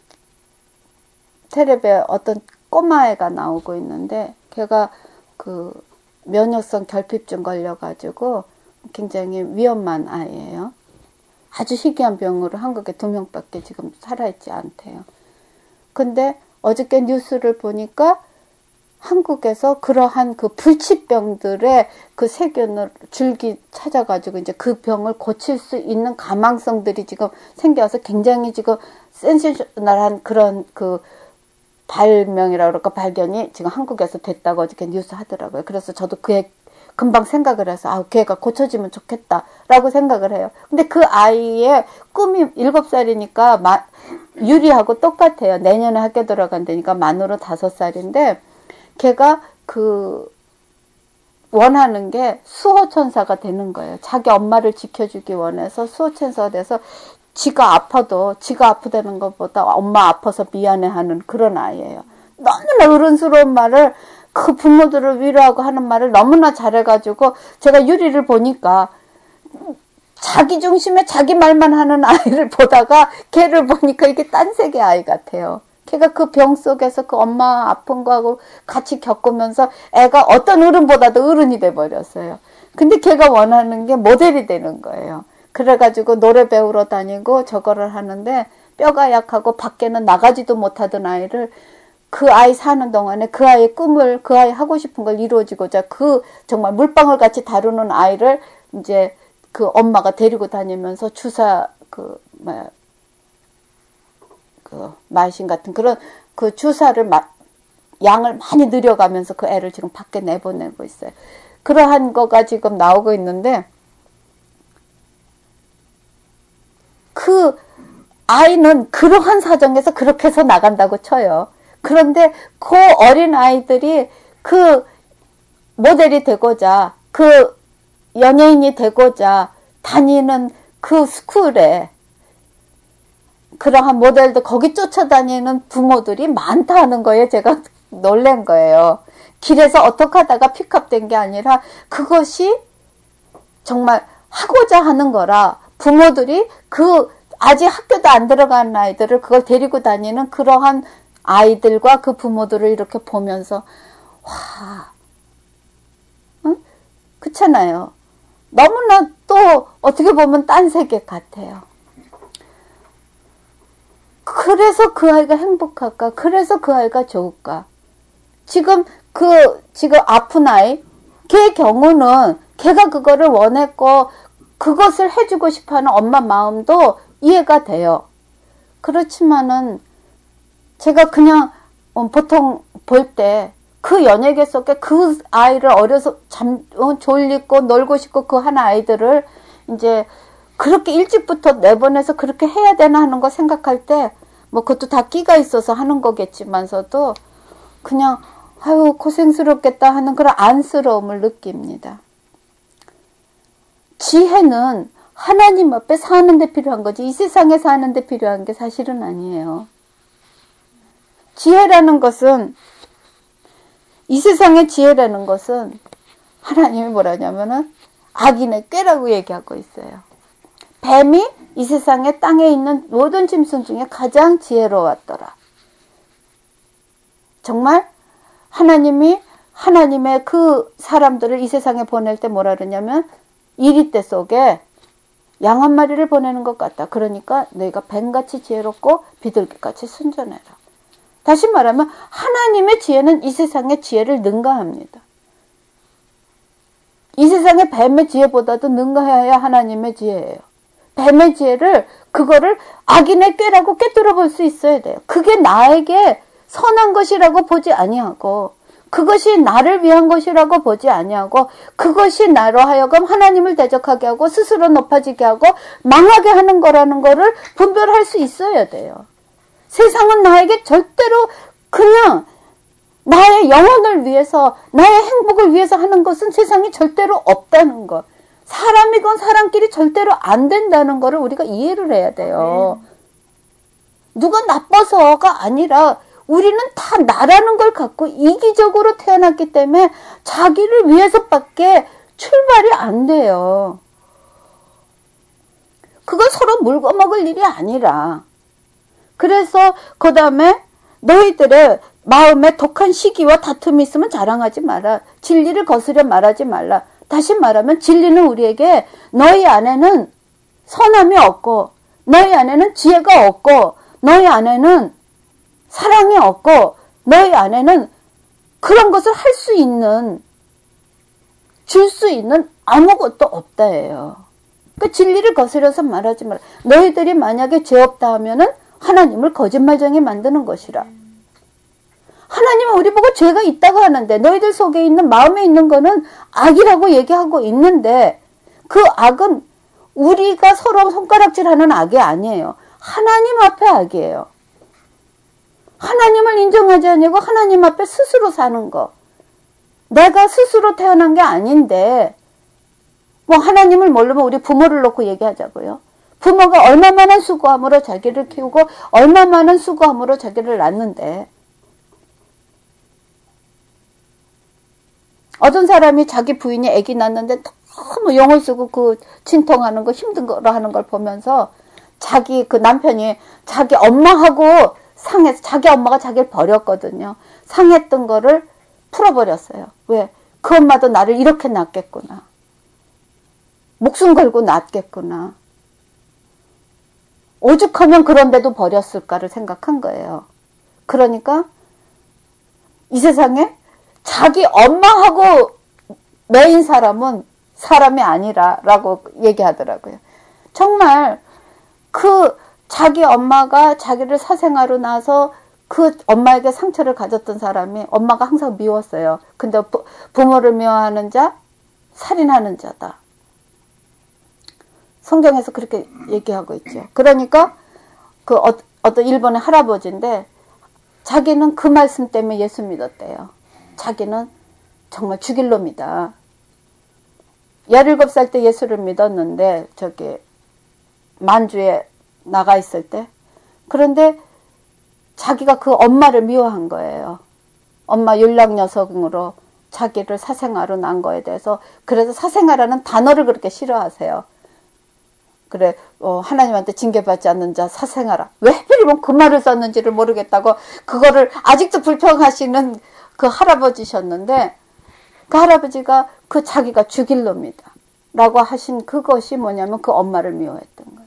텔레비에 어떤 꼬마애가 나오고 있는데 걔가 그 면역성 결핍증 걸려가지고 굉장히 위험한 아이예요. 아주 희귀한 병으로 한국에 두 명밖에 지금 살아있지 않대요. 근데 어저께 뉴스를 보니까 한국에서 그러한 그 불치병들의 그 세균을 줄기 찾아가지고 이제 그 병을 고칠 수 있는 가망성들이 지금 생겨서 굉장히 지금 센세이셔널한 그런 그 발명이라 그럴까 발견이 지금 한국에서 됐다고 어저께 뉴스 하더라고요. 그래서 저도 그애 금방 생각을 해서 아, 걔가 고쳐지면 좋겠다라고 생각을 해요. 근데 그 아이의 꿈이 일곱 살이니까 마, 유리하고 똑같아요. 내년에 학교 들어간다니까 만으로 다섯 살인데 걔가 그 원하는 게 수호천사가 되는 거예요. 자기 엄마를 지켜주기 원해서 수호천사가 돼서 지가 아파도 지가 아프다는 것보다 엄마 아파서 미안해하는 그런 아이예요. 너무나 어른스러운 말을 그 부모들을 위로하고 하는 말을 너무나 잘해가지고 제가 유리를 보니까 자기 중심에 자기 말만 하는 아이를 보다가 걔를 보니까 이게 딴 세계 아이 같아요. 걔가 그 병 속에서 그 엄마 아픈 거하고 같이 겪으면서 애가 어떤 어른보다도 어른이 돼버렸어요. 근데 걔가 원하는 게 모델이 되는 거예요. 그래가지고 노래 배우러 다니고 저거를 하는데 뼈가 약하고 밖에는 나가지도 못하던 아이를 그 아이 사는 동안에 그 아이의 꿈을 그 아이 하고 싶은 걸 이루어지고자 그 정말 물방울 같이 다루는 아이를 이제 그 엄마가 데리고 다니면서 주사 그 뭐야 그 마신 같은 그런 그 주사를 마, 양을 많이 늘려가면서 그 애를 지금 밖에 내보내고 있어요. 그러한 거가 지금 나오고 있는데 그 아이는 그러한 사정에서 그렇게 해서 나간다고 쳐요. 그런데 그 어린 아이들이 그 모델이 되고자 그 연예인이 되고자 다니는 그 스쿨에 그러한 모델도 거기 쫓아다니는 부모들이 많다는 거예요. 제가 놀란 거예요. 길에서 어떻게 하다가 픽업된 게 아니라 그것이 정말 하고자 하는 거라 부모들이 그 아직 학교도 안 들어간 아이들을 그걸 데리고 다니는 그러한 아이들과 그 부모들을 이렇게 보면서 와, 응? 그렇잖아요. 너무나 또 어떻게 보면 딴 세계 같아요. 그래서 그 아이가 행복할까? 그래서 그 아이가 좋을까? 지금 그 지금 아픈 아이, 걔 경우는 걔가 그거를 원했고 그것을 해주고 싶어하는 엄마 마음도 이해가 돼요. 그렇지만은 제가 그냥 보통 볼 때 그 연예계 속에 그 아이를 어려서 잠 졸리고 놀고 싶고 그 한 아이들을 이제 그렇게 일찍부터 내보내서 그렇게 해야 되나 하는 거 생각할 때 뭐 그것도 다 끼가 있어서 하는 거겠지만서도 그냥 아유 고생스럽겠다 하는 그런 안쓰러움을 느낍니다. 지혜는 하나님 앞에 사는 데 필요한 거지 이 세상에 사는 데 필요한 게 사실은 아니에요. 지혜라는 것은 이 세상의 지혜라는 것은 하나님이 뭐라냐면은 악인의 꾀라고 얘기하고 있어요. 뱀이 이 세상에 땅에 있는 모든 짐승 중에 가장 지혜로웠더라. 정말 하나님이 하나님의 그 사람들을 이 세상에 보낼 때 뭐라 그러냐면 이리떼 속에 양 한 마리를 보내는 것 같다. 그러니까 너희가 뱀같이 지혜롭고 비둘기같이 순전해라. 다시 말하면 하나님의 지혜는 이 세상의 지혜를 능가합니다. 이 세상의 뱀의 지혜보다도 능가해야 하나님의 지혜예요. 뱀의 지혜를 그거를 악인의 꾀라고 꿰뚫어 볼 수 있어야 돼요. 그게 나에게 선한 것이라고 보지 아니하고 그것이 나를 위한 것이라고 보지 아니하고 그것이 나로 하여금 하나님을 대적하게 하고 스스로 높아지게 하고 망하게 하는 거라는 거를 분별할 수 있어야 돼요. 세상은 나에게 절대로 그냥 나의 영혼을 위해서 나의 행복을 위해서 하는 것은 세상에 절대로 없다는 것. 사람이건 사람끼리 절대로 안 된다는 거를 우리가 이해를 해야 돼요. 누가 나빠서가 아니라 우리는 다 나라는 걸 갖고 이기적으로 태어났기 때문에 자기를 위해서밖에 출발이 안 돼요. 그건 서로 물고 먹을 일이 아니라. 그래서 그 다음에 너희들의 마음에 독한 시기와 다툼이 있으면 자랑하지 마라. 진리를 거스려 말하지 말라. 다시 말하면 진리는 우리에게 너희 안에는 선함이 없고 너희 안에는 지혜가 없고 너희 안에는 사랑이 없고 너희 안에는 그런 것을 할 수 있는, 줄 수 있는 아무것도 없다예요. 그 진리를 거스려서 말하지 마라. 너희들이 만약에 죄 없다 하면은 하나님을 거짓말쟁이 만드는 것이라. 하나님은 우리 보고 죄가 있다고 하는데 너희들 속에 있는 마음에 있는 거는 악이라고 얘기하고 있는데 그 악은 우리가 서로 손가락질하는 악이 아니에요. 하나님 앞에 악이에요. 하나님을 인정하지 않고 하나님 앞에 스스로 사는 거. 내가 스스로 태어난 게 아닌데 뭐 하나님을 모르면 우리 부모를 놓고 얘기하자고요. 부모가 얼마만한 수고함으로 자기를 키우고 얼마만한 수고함으로 자기를 낳는데 어떤 사람이 자기 부인이 아기 낳는데 너무 영혼 쓰고 그 진통하는 거 힘든 거로 하는 걸 보면서 자기 그 남편이 자기 엄마하고 상해서 자기 엄마가 자기를 버렸거든요. 상했던 거를 풀어버렸어요. 왜? 그 엄마도 나를 이렇게 낳겠구나. 목숨 걸고 낳겠구나. 오죽하면 그런데도 버렸을까를 생각한 거예요. 그러니까 이 세상에 자기 엄마하고 매인 사람은 사람이 아니라 라고 얘기하더라고요. 정말 그 자기 엄마가 자기를 사생아로 낳아서 그 엄마에게 상처를 가졌던 사람이 엄마가 항상 미웠어요. 근데 부, 부모를 미워하는 자 살인하는 자다. 성경에서 그렇게 얘기하고 있죠. 그러니까 그 어, 어떤 일본의 할아버지인데 자기는 그 말씀 때문에 예수 믿었대요. 자기는 정말 죽일 놈이다. 열일곱 살 때 예수를 믿었는데 저기 만주에 나가 있을 때 그런데 자기가 그 엄마를 미워한 거예요. 엄마 윤락녀석으로 자기를 사생아로 낳은 거에 대해서. 그래서 사생아라는 단어를 그렇게 싫어하세요. 그래 어, 하나님한테 징계받지 않는 자 사생아라. 왜 하필이면 그 말을 썼는지를 모르겠다고 그거를 아직도 불평하시는 그 할아버지셨는데 그 할아버지가 그 자기가 죽일 놈이다 라고 하신 그것이 뭐냐면 그 엄마를 미워했던 거예요.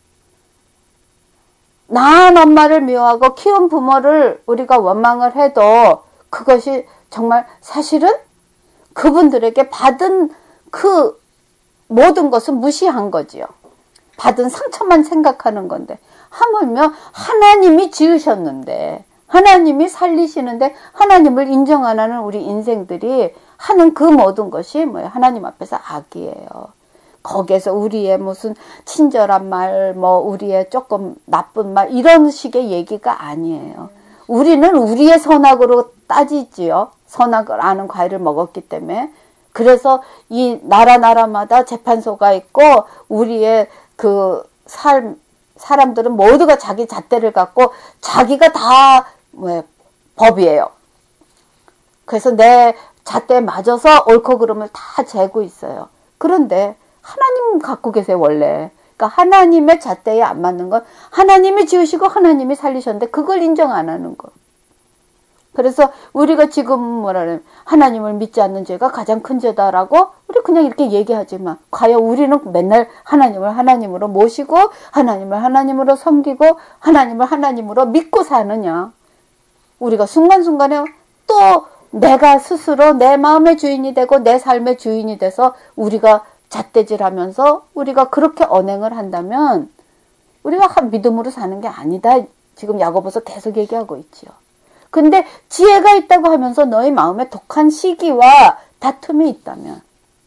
낳은 엄마를 미워하고 키운 부모를 우리가 원망을 해도 그것이 정말 사실은 그분들에게 받은 그 모든 것은 무시한 거지요. 받은 상처만 생각하는 건데 하물며 하나님이 지으셨는데 하나님이 살리시는데 하나님을 인정 안 하는 우리 인생들이 하는 그 모든 것이 뭐예요? 하나님 앞에서 악이에요. 거기에서 우리의 무슨 친절한 말, 뭐 우리의 조금 나쁜 말 이런 식의 얘기가 아니에요. 우리는 우리의 선악으로 따지지요. 선악을 아는 과일을 먹었기 때문에. 그래서 이 나라 나라마다 재판소가 있고 우리의 그 삶, 사람들은 모두가 자기 잣대를 갖고 자기가 다 뭐 법이에요. 그래서 내 잣대에 맞아서 옳고 그름을 다 재고 있어요. 그런데 하나님 갖고 계세요 원래. 그러니까 하나님의 잣대에 안 맞는 건 하나님이 지으시고 하나님이 살리셨는데 그걸 인정 안 하는 거. 그래서 우리가 지금 뭐라 하나님을 믿지 않는 죄가 가장 큰 죄다라고 우리 그냥 이렇게 얘기하지만 과연 우리는 맨날 하나님을 하나님으로 모시고 하나님을 하나님으로 섬기고 하나님을 하나님으로 믿고 사느냐. 우리가 순간순간에 또 내가 스스로 내 마음의 주인이 되고 내 삶의 주인이 돼서 우리가 잣대질하면서 우리가 그렇게 언행을 한다면 우리가 믿음으로 사는 게 아니다. 지금 야고보서 계속 얘기하고 있지요. 근데 지혜가 있다고 하면서 너희 마음에 독한 시기와 다툼이 있다면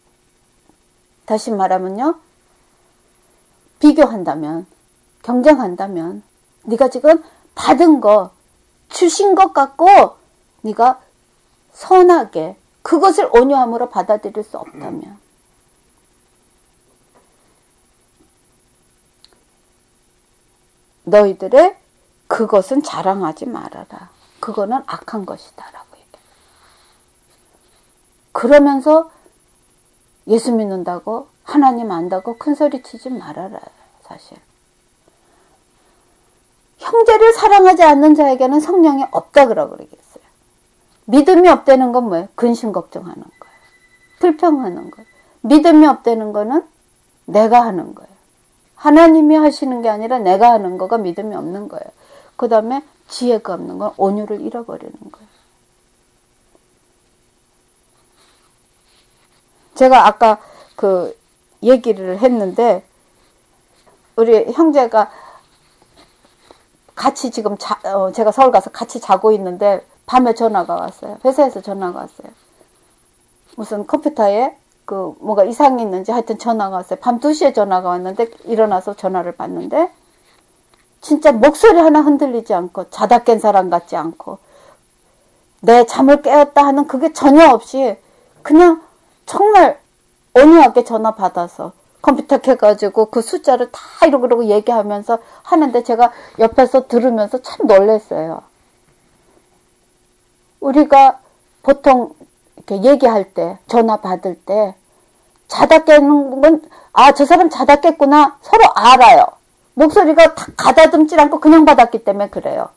다시 말하면요. 비교한다면 경쟁한다면 네가 지금 받은 거 주신 것 갖고 네가 선하게 그것을 온유함으로 받아들일 수 없다면 너희들의 그것은 자랑하지 말아라. 그거는 악한 것이다 라고 얘기해요. 그러면서 예수 믿는다고 하나님 안다고 큰소리 치지 말아라. 사실 형제를 사랑하지 않는 자에게는 성령이 없다 그러고 그러겠어요. 믿음이 없다는 건 뭐예요? 근심 걱정하는 거예요. 불평하는 거예요. 믿음이 없다는 거는 내가 하는 거예요. 하나님이 하시는 게 아니라 내가 하는 거가 믿음이 없는 거예요. 그 다음에 지혜가 없는 건 온유를 잃어버리는 거예요. 제가 아까 그 얘기를 했는데 우리 형제가 같이 지금 자, 어, 제가 서울 가서 같이 자고 있는데 밤에 전화가 왔어요. 회사에서 전화가 왔어요. 무슨 컴퓨터에 그 뭐가 이상이 있는지 하여튼 전화가 왔어요. 밤 두 시에 전화가 왔는데 일어나서 전화를 받는데 진짜 목소리 하나 흔들리지 않고 자다 깬 사람 같지 않고 내 잠을 깨웠다 하는 그게 전혀 없이 그냥 정말 온유하게 전화 받아서 컴퓨터 켜가지고 그 숫자를 다 이러고 이러고 얘기하면서 하는데 제가 옆에서 들으면서 참 놀랐어요. 우리가 보통 이렇게 얘기할 때, 전화 받을 때 자다 깨는 건, 아, 저 사람 자다 깼구나 서로 알아요. 목소리가 다 가다듬질 않고 그냥 받았기 때문에 그래요.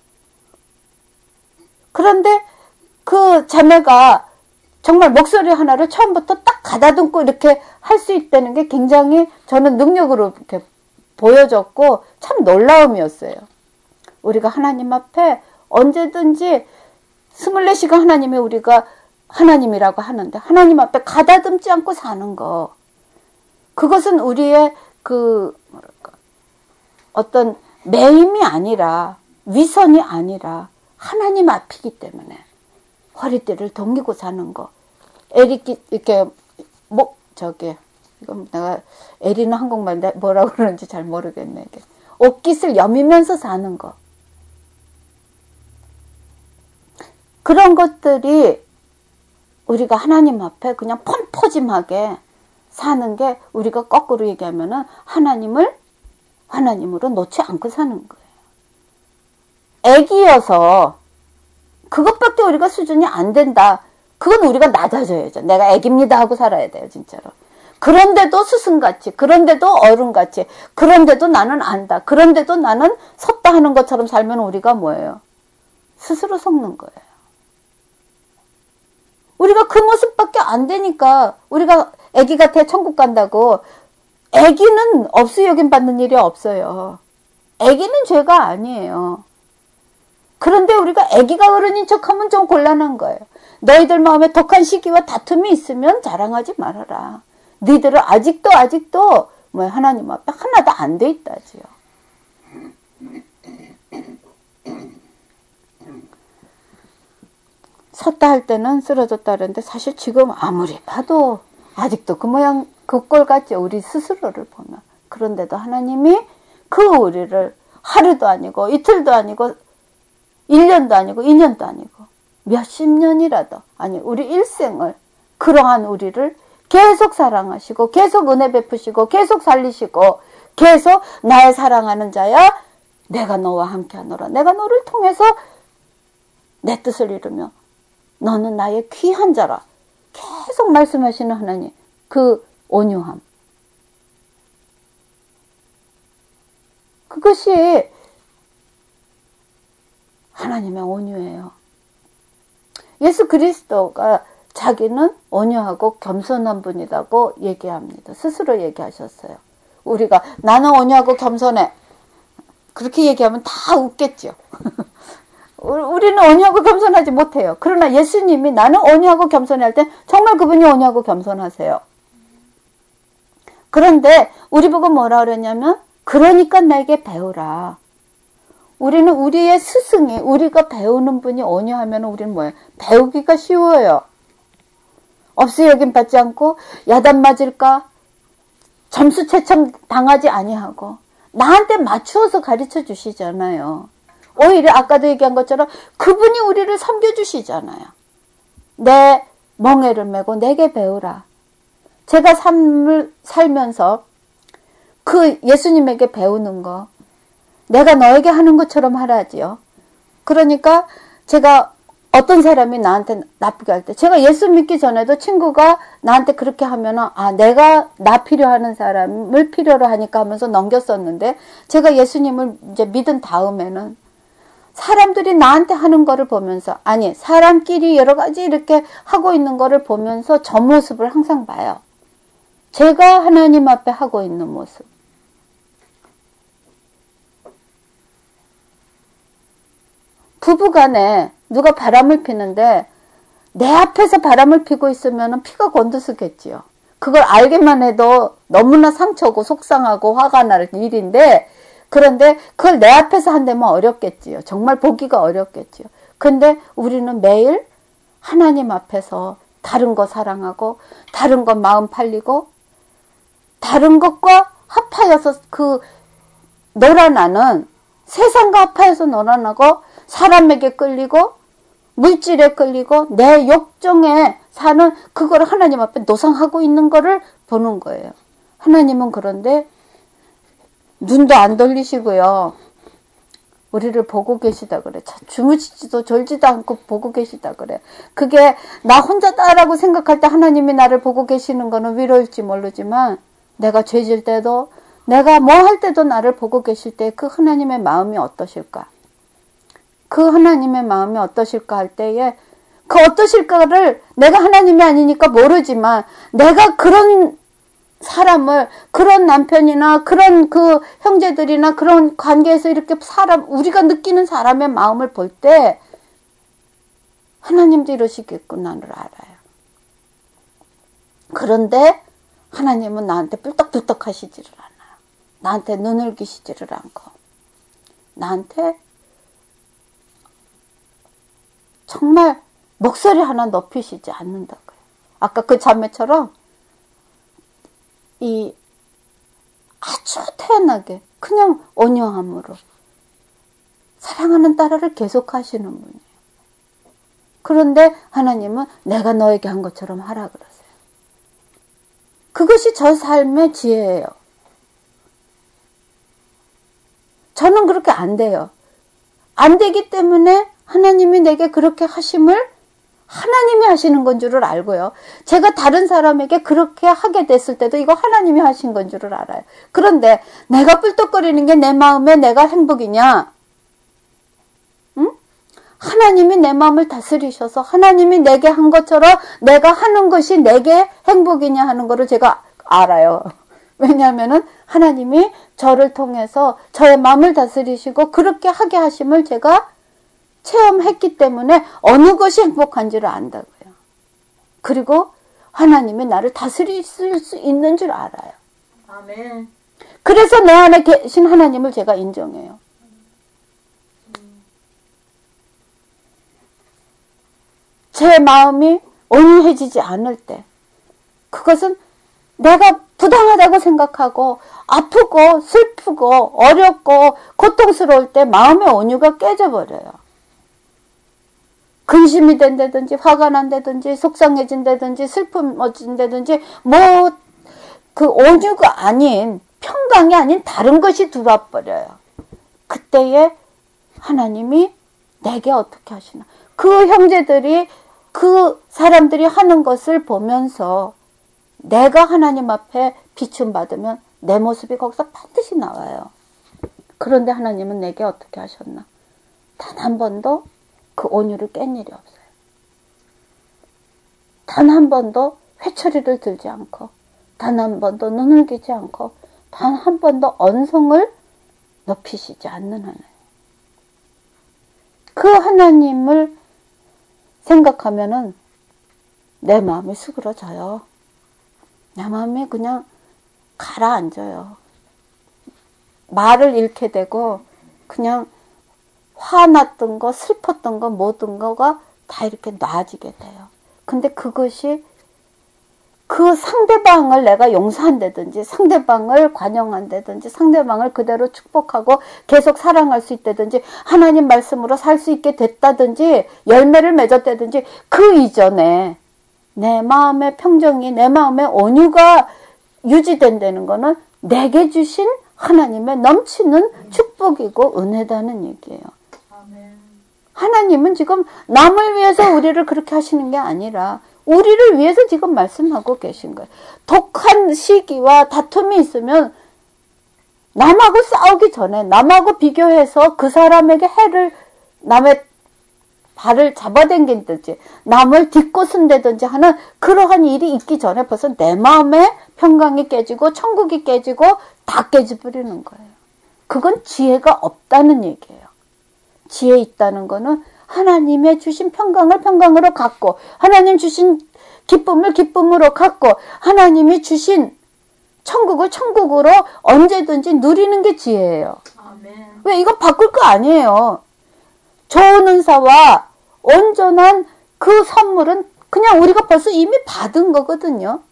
그런데 그 자매가 정말 목소리 하나를 처음부터 딱 가다듬고 이렇게 할 수 있다는 게 굉장히 저는 능력으로 이렇게 보여졌고 참 놀라움이었어요. 우리가 하나님 앞에 언제든지 스물네 시간 하나님이 우리가 하나님이라고 하는데 하나님 앞에 가다듬지 않고 사는 거, 그것은 우리의 그 뭐랄까 어떤 매임이 아니라 위선이 아니라 하나님 앞이기 때문에 허리띠를 동이고 사는 거. 에리 이렇게 뭐 저기 이건 내가 에리는 한국말인데 뭐라고 그러는지 잘 모르겠네. 이게 옷깃을 여미면서 사는 거. 그런 것들이 우리가 하나님 앞에 그냥 펑퍼짐하게 사는 게 우리가 거꾸로 얘기하면은 하나님을 하나님으로 놓지 않고 사는 거예요. 애기여서 그것밖에 우리가 수준이 안 된다. 그건 우리가 낮아져야죠. 내가 애기입니다 하고 살아야 돼요, 진짜로. 그런데도 스승같이, 그런데도 어른같이, 그런데도 나는 안다. 그런데도 나는 섰다 하는 것처럼 살면 우리가 뭐예요? 스스로 속는 거예요. 우리가 그 모습밖에 안 되니까 우리가 애기 같아 천국 간다고. 애기는 업수 여김 받는 일이 없어요. 애기는 죄가 아니에요. 그런데 우리가 애기가 어른인 척하면 좀 곤란한 거예요. 너희들 마음에 독한 시기와 다툼이 있으면 자랑하지 말아라. 너희들은 아직도 아직도 뭐 하나님 앞에 하나도 안 돼 있다지요. 섰다 할 때는 쓰러졌다 그랬는데 사실 지금 아무리 봐도 아직도 그 모양 그 꼴 같죠. 우리 스스로를 보면. 그런데도 하나님이 그 우리를 하루도 아니고 이틀도 아니고 일 년도 아니고 이 년도 아니고 몇십 년이라도 아니 우리 일생을 그러한 우리를 계속 사랑하시고 계속 은혜 베푸시고 계속 살리시고 계속 나의 사랑하는 자야 내가 너와 함께하노라. 내가 너를 통해서 내 뜻을 이루며 너는 나의 귀한 자라. 계속 말씀하시는 하나님. 그 온유함. 그것이 하나님의 온유예요. 예수 그리스도가 자기는 온유하고 겸손한 분이라고 얘기합니다. 스스로 얘기하셨어요. 우리가 나는 온유하고 겸손해. 그렇게 얘기하면 다 웃겠죠. 우리는 온유하고 겸손하지 못해요. 그러나 예수님이 나는 온유하고 겸손해 할 때 정말 그분이 온유하고 겸손하세요. 그런데 우리 보고 뭐라 그랬냐면 그러니까 나에게 배우라. 우리는 우리의 스승이 우리가 배우는 분이 온유하면 우리는 뭐예요? 배우기가 쉬워요. 업수 여김 받지 않고 야단 맞을까? 점수 채점 당하지 아니하고 나한테 맞추어서 가르쳐 주시잖아요. 오히려 아까도 얘기한 것처럼 그분이 우리를 섬겨주시잖아요. 내 멍에를 메고 내게 배우라. 제가 삶을 살면서 그 예수님에게 배우는 거 내가 너에게 하는 것처럼 하라지요. 그러니까 제가 어떤 사람이 나한테 나쁘게 할 때 제가 예수 믿기 전에도 친구가 나한테 그렇게 하면은 아 내가 나 필요하는 사람을 필요로 하니까 하면서 넘겼었는데 제가 예수님을 이제 믿은 다음에는 사람들이 나한테 하는 거를 보면서 아니 사람끼리 여러 가지 이렇게 하고 있는 거를 보면서 저 모습을 항상 봐요. 제가 하나님 앞에 하고 있는 모습. 부부간에 누가 바람을 피는데 내 앞에서 바람을 피고 있으면 피가 곤두서겠지요. 그걸 알기만 해도 너무나 상처고 속상하고 화가 날 일인데, 그런데 그걸 내 앞에서 한다면 어렵겠지요. 정말 보기가 어렵겠지요. 근데 우리는 매일 하나님 앞에서 다른 거 사랑하고 다른 거 마음 팔리고 다른 것과 합하여서 그 놀아나는, 세상과 합하여서 놀아나고 사람에게 끌리고 물질에 끌리고 내 욕정에 사는 그걸 하나님 앞에 노상하고 있는 거를 보는 거예요. 하나님은 그런데 눈도 안 돌리시고요. 우리를 보고 계시다 그래. 주무시지도 졸지도 않고 보고 계시다 그래. 그게 나 혼자다라고 생각할 때 하나님이 나를 보고 계시는 거는 위로일지 모르지만, 내가 죄질 때도 내가 뭐 할 때도 나를 보고 계실 때 그 하나님의 마음이 어떠실까? 그 하나님의 마음이 어떠실까 할 때에, 그 어떠실까를 내가 하나님이 아니니까 모르지만, 내가 그런 사람을, 그런 남편이나 그런 그 형제들이나 그런 관계에서 이렇게 사람, 우리가 느끼는 사람의 마음을 볼 때 하나님도 이러시겠구나를 알아요. 그런데 하나님은 나한테 뿔떡뿔떡 하시지를 않아요. 나한테 눈을 기시지를 않고 나한테 정말 목소리 하나 높이시지 않는다고요. 아까 그 자매처럼 이 아주 태연하게 그냥 온유함으로 사랑하는 딸을 계속 하시는 분이에요. 그런데 하나님은 내가 너에게 한 것처럼 하라 그러세요. 그것이 저 삶의 지혜예요. 저는 그렇게 안 돼요. 안 되기 때문에 하나님이 내게 그렇게 하심을 하나님이 하시는 건 줄을 알고요. 제가 다른 사람에게 그렇게 하게 됐을 때도 이거 하나님이 하신 건 줄을 알아요. 그런데 내가 뿔떡거리는 게 내 마음에 내가 행복이냐? 응? 하나님이 내 마음을 다스리셔서 하나님이 내게 한 것처럼 내가 하는 것이 내게 행복이냐 하는 거를 제가 알아요. 왜냐하면은 하나님이 저를 통해서 저의 마음을 다스리시고 그렇게 하게 하심을 제가 체험했기 때문에 어느 것이 행복한지를 안다고요. 그리고 하나님이 나를 다스릴 수 있는 줄 알아요. 아멘. 그래서 내 안에 계신 하나님을 제가 인정해요. 제 마음이 온유해지지 않을 때, 그것은 내가 부당하다고 생각하고 아프고 슬프고 어렵고 고통스러울 때 마음의 온유가 깨져버려요. 근심이 된다든지 화가 난다든지 속상해진다든지 슬픔어진다든지 뭐 그 온유가 아닌, 평강이 아닌 다른 것이 들어와버려요. 그때에 하나님이 내게 어떻게 하시나, 그 형제들이 그 사람들이 하는 것을 보면서 내가 하나님 앞에 비춤 받으면 내 모습이 거기서 반드시 나와요. 그런데 하나님은 내게 어떻게 하셨나? 단 한 번도 그 온유를 깬 일이 없어요. 단 한 번도 회초리를 들지 않고, 단 한 번도 눈을 기지 않고, 단 한 번도 언성을 높이시지 않는 하나님. 그 하나님을 생각하면은 내 마음이 수그러져요. 내 마음이 그냥 가라앉아요. 말을 잃게 되고 그냥 화났던 거, 슬펐던 거, 모든 거가 다 이렇게 놔지게 돼요. 근데 그것이 그 상대방을 내가 용서한다든지 상대방을 관용한다든지 상대방을 그대로 축복하고 계속 사랑할 수 있다든지 하나님 말씀으로 살 수 있게 됐다든지 열매를 맺었다든지 그 이전에 내 마음의 평정이, 내 마음의 온유가 유지된다는 거는 내게 주신 하나님의 넘치는 축복이고 은혜다는 얘기예요. 하나님은 지금 남을 위해서 우리를 그렇게 하시는 게 아니라 우리를 위해서 지금 말씀하고 계신 거예요. 독한 시기와 다툼이 있으면 남하고 싸우기 전에 남하고 비교해서 그 사람에게 해를, 남의 발을 잡아당긴다든지 남을 뒷고순다든지 하는 그러한 일이 있기 전에 벌써 내 마음의 평강이 깨지고 천국이 깨지고 다 깨져버리는 거예요. 그건 지혜가 없다는 얘기예요. 지혜 있다는 거는 하나님의 주신 평강을 평강으로 갖고, 하나님 주신 기쁨을 기쁨으로 갖고, 하나님이 주신 천국을 천국으로 언제든지 누리는 게 지혜예요. 아멘. 왜 이거 바꿀 거 아니에요. 좋은 은사와 온전한 그 선물은 그냥 우리가 벌써 이미 받은 거거든요.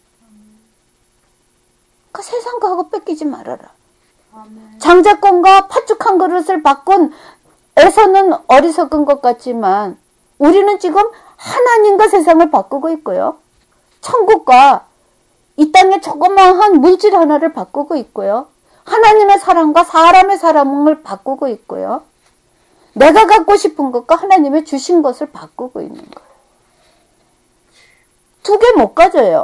그 세상 거하고 뺏기지 말아라. 아멘. 장자권과 팥죽 한 그릇을 바꾼 에서는 어리석은 것 같지만 우리는 지금 하나님과 세상을 바꾸고 있고요. 천국과 이 땅의 조그마한 물질 하나를 바꾸고 있고요. 하나님의 사랑과 사람의 사랑을 바꾸고 있고요. 내가 갖고 싶은 것과 하나님의 주신 것을 바꾸고 있는 거예요. 두 개 못 가져요.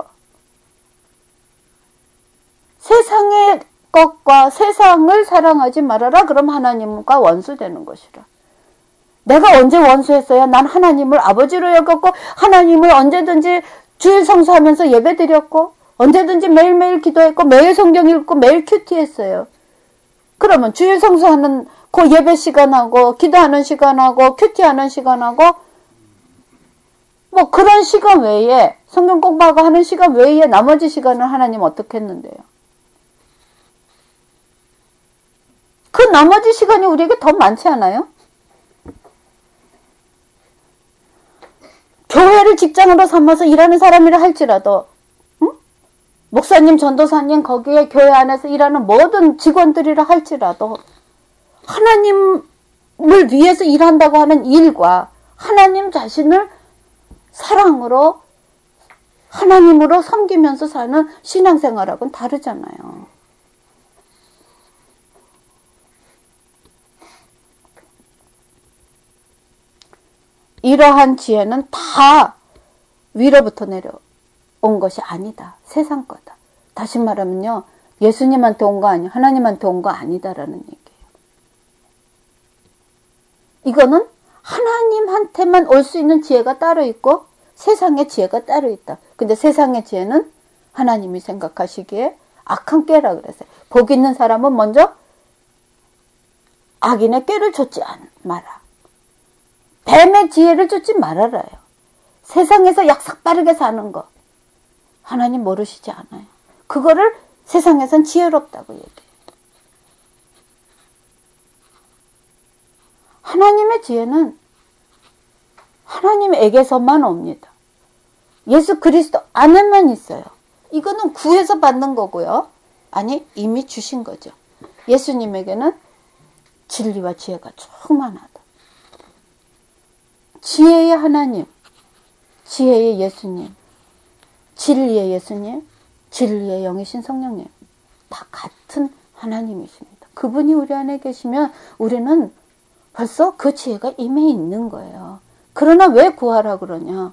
세상의 것과 세상을 사랑하지 말아라. 그럼 하나님과 원수되는 것이라. 내가 언제 원수했어요? 난 하나님을 아버지로 여겼고 하나님을 언제든지 주일 성수하면서 예배드렸고 언제든지 매일매일 기도했고 매일 성경 읽고 매일 큐티했어요. 그러면 주일 성수하는 그 예배 시간하고 기도하는 시간하고 큐티하는 시간하고 뭐 그런 시간 외에 성경 공부하고 하는 시간 외에 나머지 시간을 하나님 어떻게 했는데요? 그 나머지 시간이 우리에게 더 많지 않아요? 교회를 직장으로 삼아서 일하는 사람이라 할지라도 응? 목사님, 전도사님, 거기에 교회 안에서 일하는 모든 직원들이라 할지라도 하나님을 위해서 일한다고 하는 일과 하나님 자신을 사랑으로 하나님으로 섬기면서 사는 신앙생활하고는 다르잖아요. 이러한 지혜는 다 위로부터 내려온 것이 아니다. 세상 거다. 다시 말하면요. 예수님한테 온 거 아니야. 하나님한테 온 거 아니다라는 얘기예요. 이거는 하나님한테만 올 수 있는 지혜가 따로 있고 세상의 지혜가 따로 있다. 근데 세상의 지혜는 하나님이 생각하시기에 악한 꾀라 그랬어요. 복 있는 사람은 먼저 악인의 꾀를 좇지 마라. 뱀의 지혜를 쫓지 말아라요. 세상에서 약삭 빠르게 사는 거 하나님 모르시지 않아요. 그거를 세상에선 지혜롭다고 얘기해요. 하나님의 지혜는 하나님에게서만 옵니다. 예수 그리스도 안에만 있어요. 이거는 구해서 받는 거고요. 아니 이미 주신 거죠. 예수님에게는 진리와 지혜가 충만하다. 지혜의 하나님, 지혜의 예수님, 진리의 예수님, 진리의 영이신 성령님 다 같은 하나님이십니다. 그분이 우리 안에 계시면 우리는 벌써 그 지혜가 임해 있는 거예요. 그러나 왜 구하라 그러냐?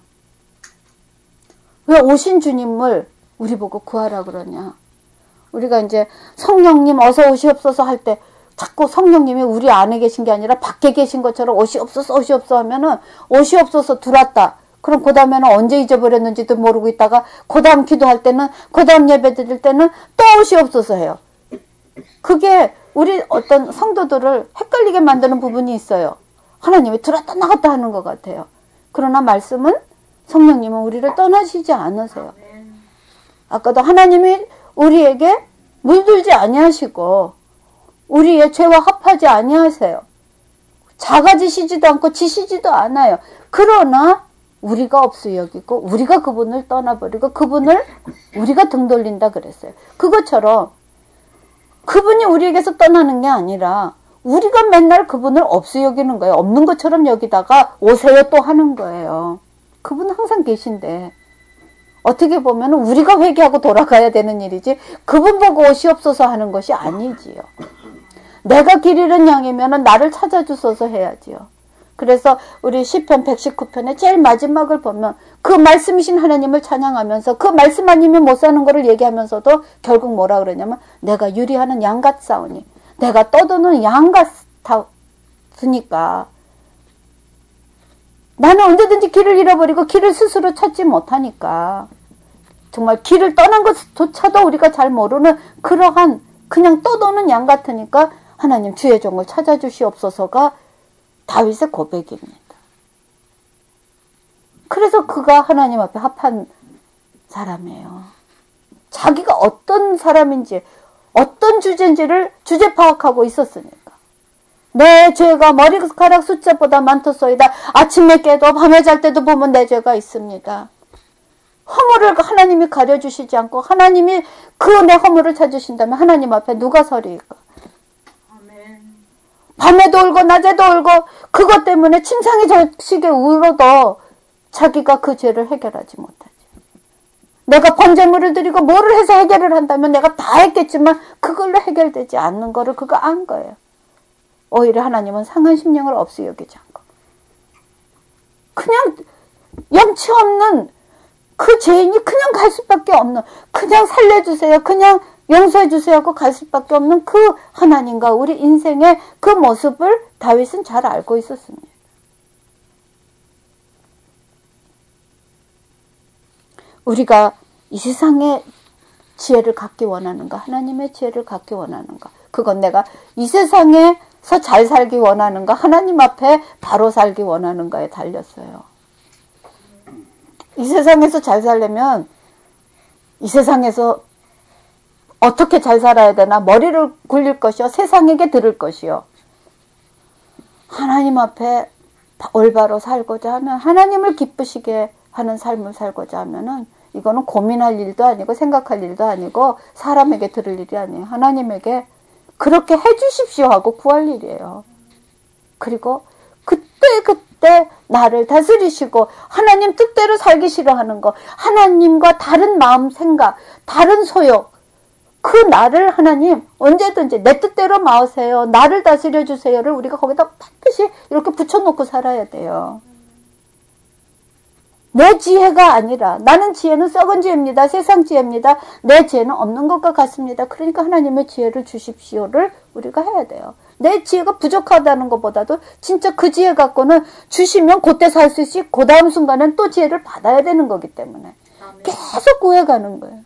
왜 오신 주님을 우리 보고 구하라 그러냐? 우리가 이제 성령님 어서 오시옵소서 할 때 자꾸 성령님이 우리 안에 계신 게 아니라 밖에 계신 것처럼 오시옵소서 오시옵소서 하면은 오시옵소서 들어왔다. 그럼 그 다음에는 언제 잊어버렸는지도 모르고 있다가 그 다음 기도할 때는 그 다음 예배 드릴 때는 또 오시옵소서 해요. 그게 우리 어떤 성도들을 헷갈리게 만드는 부분이 있어요. 하나님이 들어왔다 나갔다 하는 것 같아요. 그러나 말씀은 성령님은 우리를 떠나시지 않으세요. 아까도 하나님이 우리에게 물들지 아니하시고 우리의 죄와 합하지 아니하세요. 작아지시지도 않고 지시지도 않아요. 그러나 우리가 없어 여기고 우리가 그분을 떠나버리고 그분을 우리가 등 돌린다 그랬어요. 그것처럼 그분이 우리에게서 떠나는 게 아니라 우리가 맨날 그분을 없어 여기는 거예요. 없는 것처럼 여기다가 오세요 또 하는 거예요. 그분은 항상 계신데 어떻게 보면 우리가 회개하고 돌아가야 되는 일이지 그분 보고 오시옵소서 하는 것이 아니지요. 내가 길 잃은 양이면 나를 찾아주소서 해야지요. 그래서 우리 시편 백십구 편의 제일 마지막을 보면 그 말씀이신 하나님을 찬양하면서 그 말씀 아니면 못 사는 거를 얘기하면서도 결국 뭐라 그러냐면 내가 유리하는 양 같사오니 내가 떠도는 양 같으니까 나는 언제든지 길을 잃어버리고 길을 스스로 찾지 못하니까 정말 길을 떠난 것조차도 우리가 잘 모르는 그러한 그냥 떠도는 양 같으니까 하나님 주의 종을 찾아주시옵소서가 다윗의 고백입니다. 그래서 그가 하나님 앞에 합한 사람이에요. 자기가 어떤 사람인지 어떤 주제인지를 주제 파악하고 있었으니까. 내 죄가 머리카락 숫자보다 많더소이다. 아침에 깨도 밤에 잘 때도 보면 내 죄가 있습니다. 허물을 하나님이 가려주시지 않고 하나님이 그 내 허물을 찾으신다면 하나님 앞에 누가 서리까? 밤에도 울고 낮에도 울고 그것 때문에 침상에 적시게 울어도 자기가 그 죄를 해결하지 못하지. 내가 번제물을 드리고 뭐를 해서 해결을 한다면 내가 다 했겠지만 그걸로 해결되지 않는 거를 그가 안 거예요. 오히려 하나님은 상한 심령을 없이 여기지 않고 그냥 염치 없는 그 죄인이 그냥 갈 수밖에 없는, 그냥 살려주세요, 그냥 용서해주세요 하고 갈 수밖에 없는 그 하나님과 우리 인생의 그 모습을 다윗은 잘 알고 있었습니다. 우리가 이 세상의 지혜를 갖기 원하는가, 하나님의 지혜를 갖기 원하는가, 그건 내가 이 세상에서 잘 살기 원하는가, 하나님 앞에 바로 살기 원하는가에 달렸어요. 이 세상에서 잘 살려면 이 세상에서 어떻게 잘 살아야 되나, 머리를 굴릴 것이요, 세상에게 들을 것이요, 하나님 앞에 올바로 살고자 하면, 하나님을 기쁘시게 하는 삶을 살고자 하면은 이거는 고민할 일도 아니고 생각할 일도 아니고 사람에게 들을 일이 아니에요. 하나님에게 그렇게 해주십시오 하고 구할 일이에요. 그리고 그때 그때 나를 다스리시고 하나님 뜻대로 살기 싫어하는 거, 하나님과 다른 마음 생각, 다른 소욕, 그 나를 하나님 언제든지 내 뜻대로 마으세요, 나를 다스려 주세요를 우리가 거기다 반드시 이렇게 붙여놓고 살아야 돼요. 내 지혜가 아니라, 나는 지혜는 썩은 지혜입니다, 세상 지혜입니다, 내 지혜는 없는 것과 같습니다, 그러니까 하나님의 지혜를 주십시오를 우리가 해야 돼요. 내 지혜가 부족하다는 것보다도 진짜 그 지혜 갖고는 주시면 그때 살 수 있지, 그 다음 순간엔 또 지혜를 받아야 되는 거기 때문에 계속 구해가는 거예요.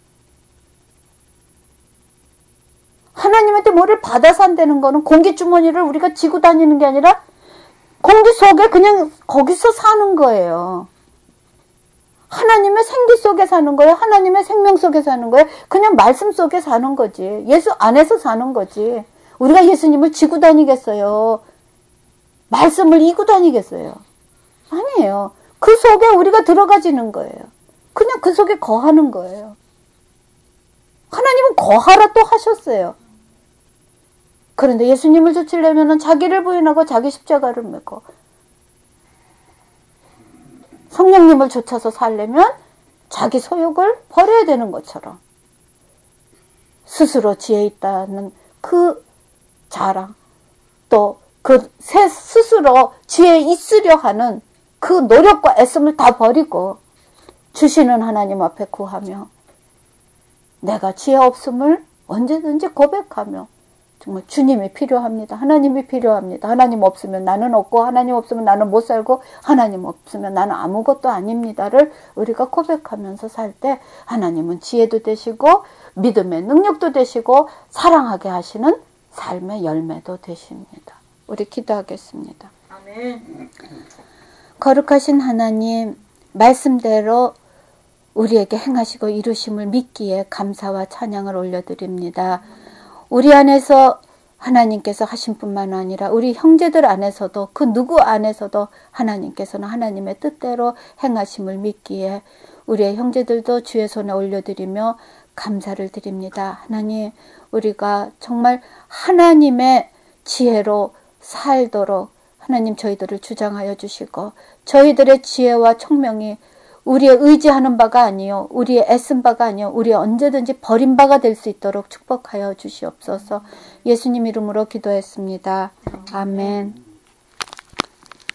하나님한테 뭐를 받아서 한다는 거는 공기주머니를 우리가 지고 다니는 게 아니라 공기 속에 그냥 거기서 사는 거예요. 하나님의 생기 속에 사는 거예요. 하나님의 생명 속에 사는 거예요. 그냥 말씀 속에 사는 거지. 예수 안에서 사는 거지. 우리가 예수님을 지고 다니겠어요? 말씀을 이고 다니겠어요? 아니에요. 그 속에 우리가 들어가지는 거예요. 그냥 그 속에 거하는 거예요. 하나님은 거하라 또 하셨어요. 그런데 예수님을 쫓으려면 자기를 부인하고 자기 십자가를 메고 성령님을 쫓아서 살려면 자기 소욕을 버려야 되는 것처럼 스스로 지혜 있다는 그 자랑, 또 그 스스로 지혜 있으려 하는 그 노력과 애씀을 다 버리고 주시는 하나님 앞에 구하며 내가 지혜 없음을 언제든지 고백하며 정말 주님이 필요합니다, 하나님이 필요합니다, 하나님 없으면 나는 없고 하나님 없으면 나는 못 살고 하나님 없으면 나는 아무것도 아닙니다를 우리가 고백하면서 살 때 하나님은 지혜도 되시고 믿음의 능력도 되시고 사랑하게 하시는 삶의 열매도 되십니다. 우리 기도하겠습니다. 아멘. 거룩하신 하나님, 말씀대로 우리에게 행하시고 이루심을 믿기에 감사와 찬양을 올려드립니다. 우리 안에서 하나님께서 하신 뿐만 아니라 우리 형제들 안에서도 그 누구 안에서도 하나님께서는 하나님의 뜻대로 행하심을 믿기에 우리의 형제들도 주의 손에 올려드리며 감사를 드립니다. 하나님, 우리가 정말 하나님의 지혜로 살도록 하나님 저희들을 주장하여 주시고 저희들의 지혜와 총명이 우리의 의지하는 바가 아니요, 우리의 애쓴 바가 아니요, 우리의 언제든지 버린 바가 될 수 있도록 축복하여 주시옵소서. 예수님 이름으로 기도했습니다. 아멘.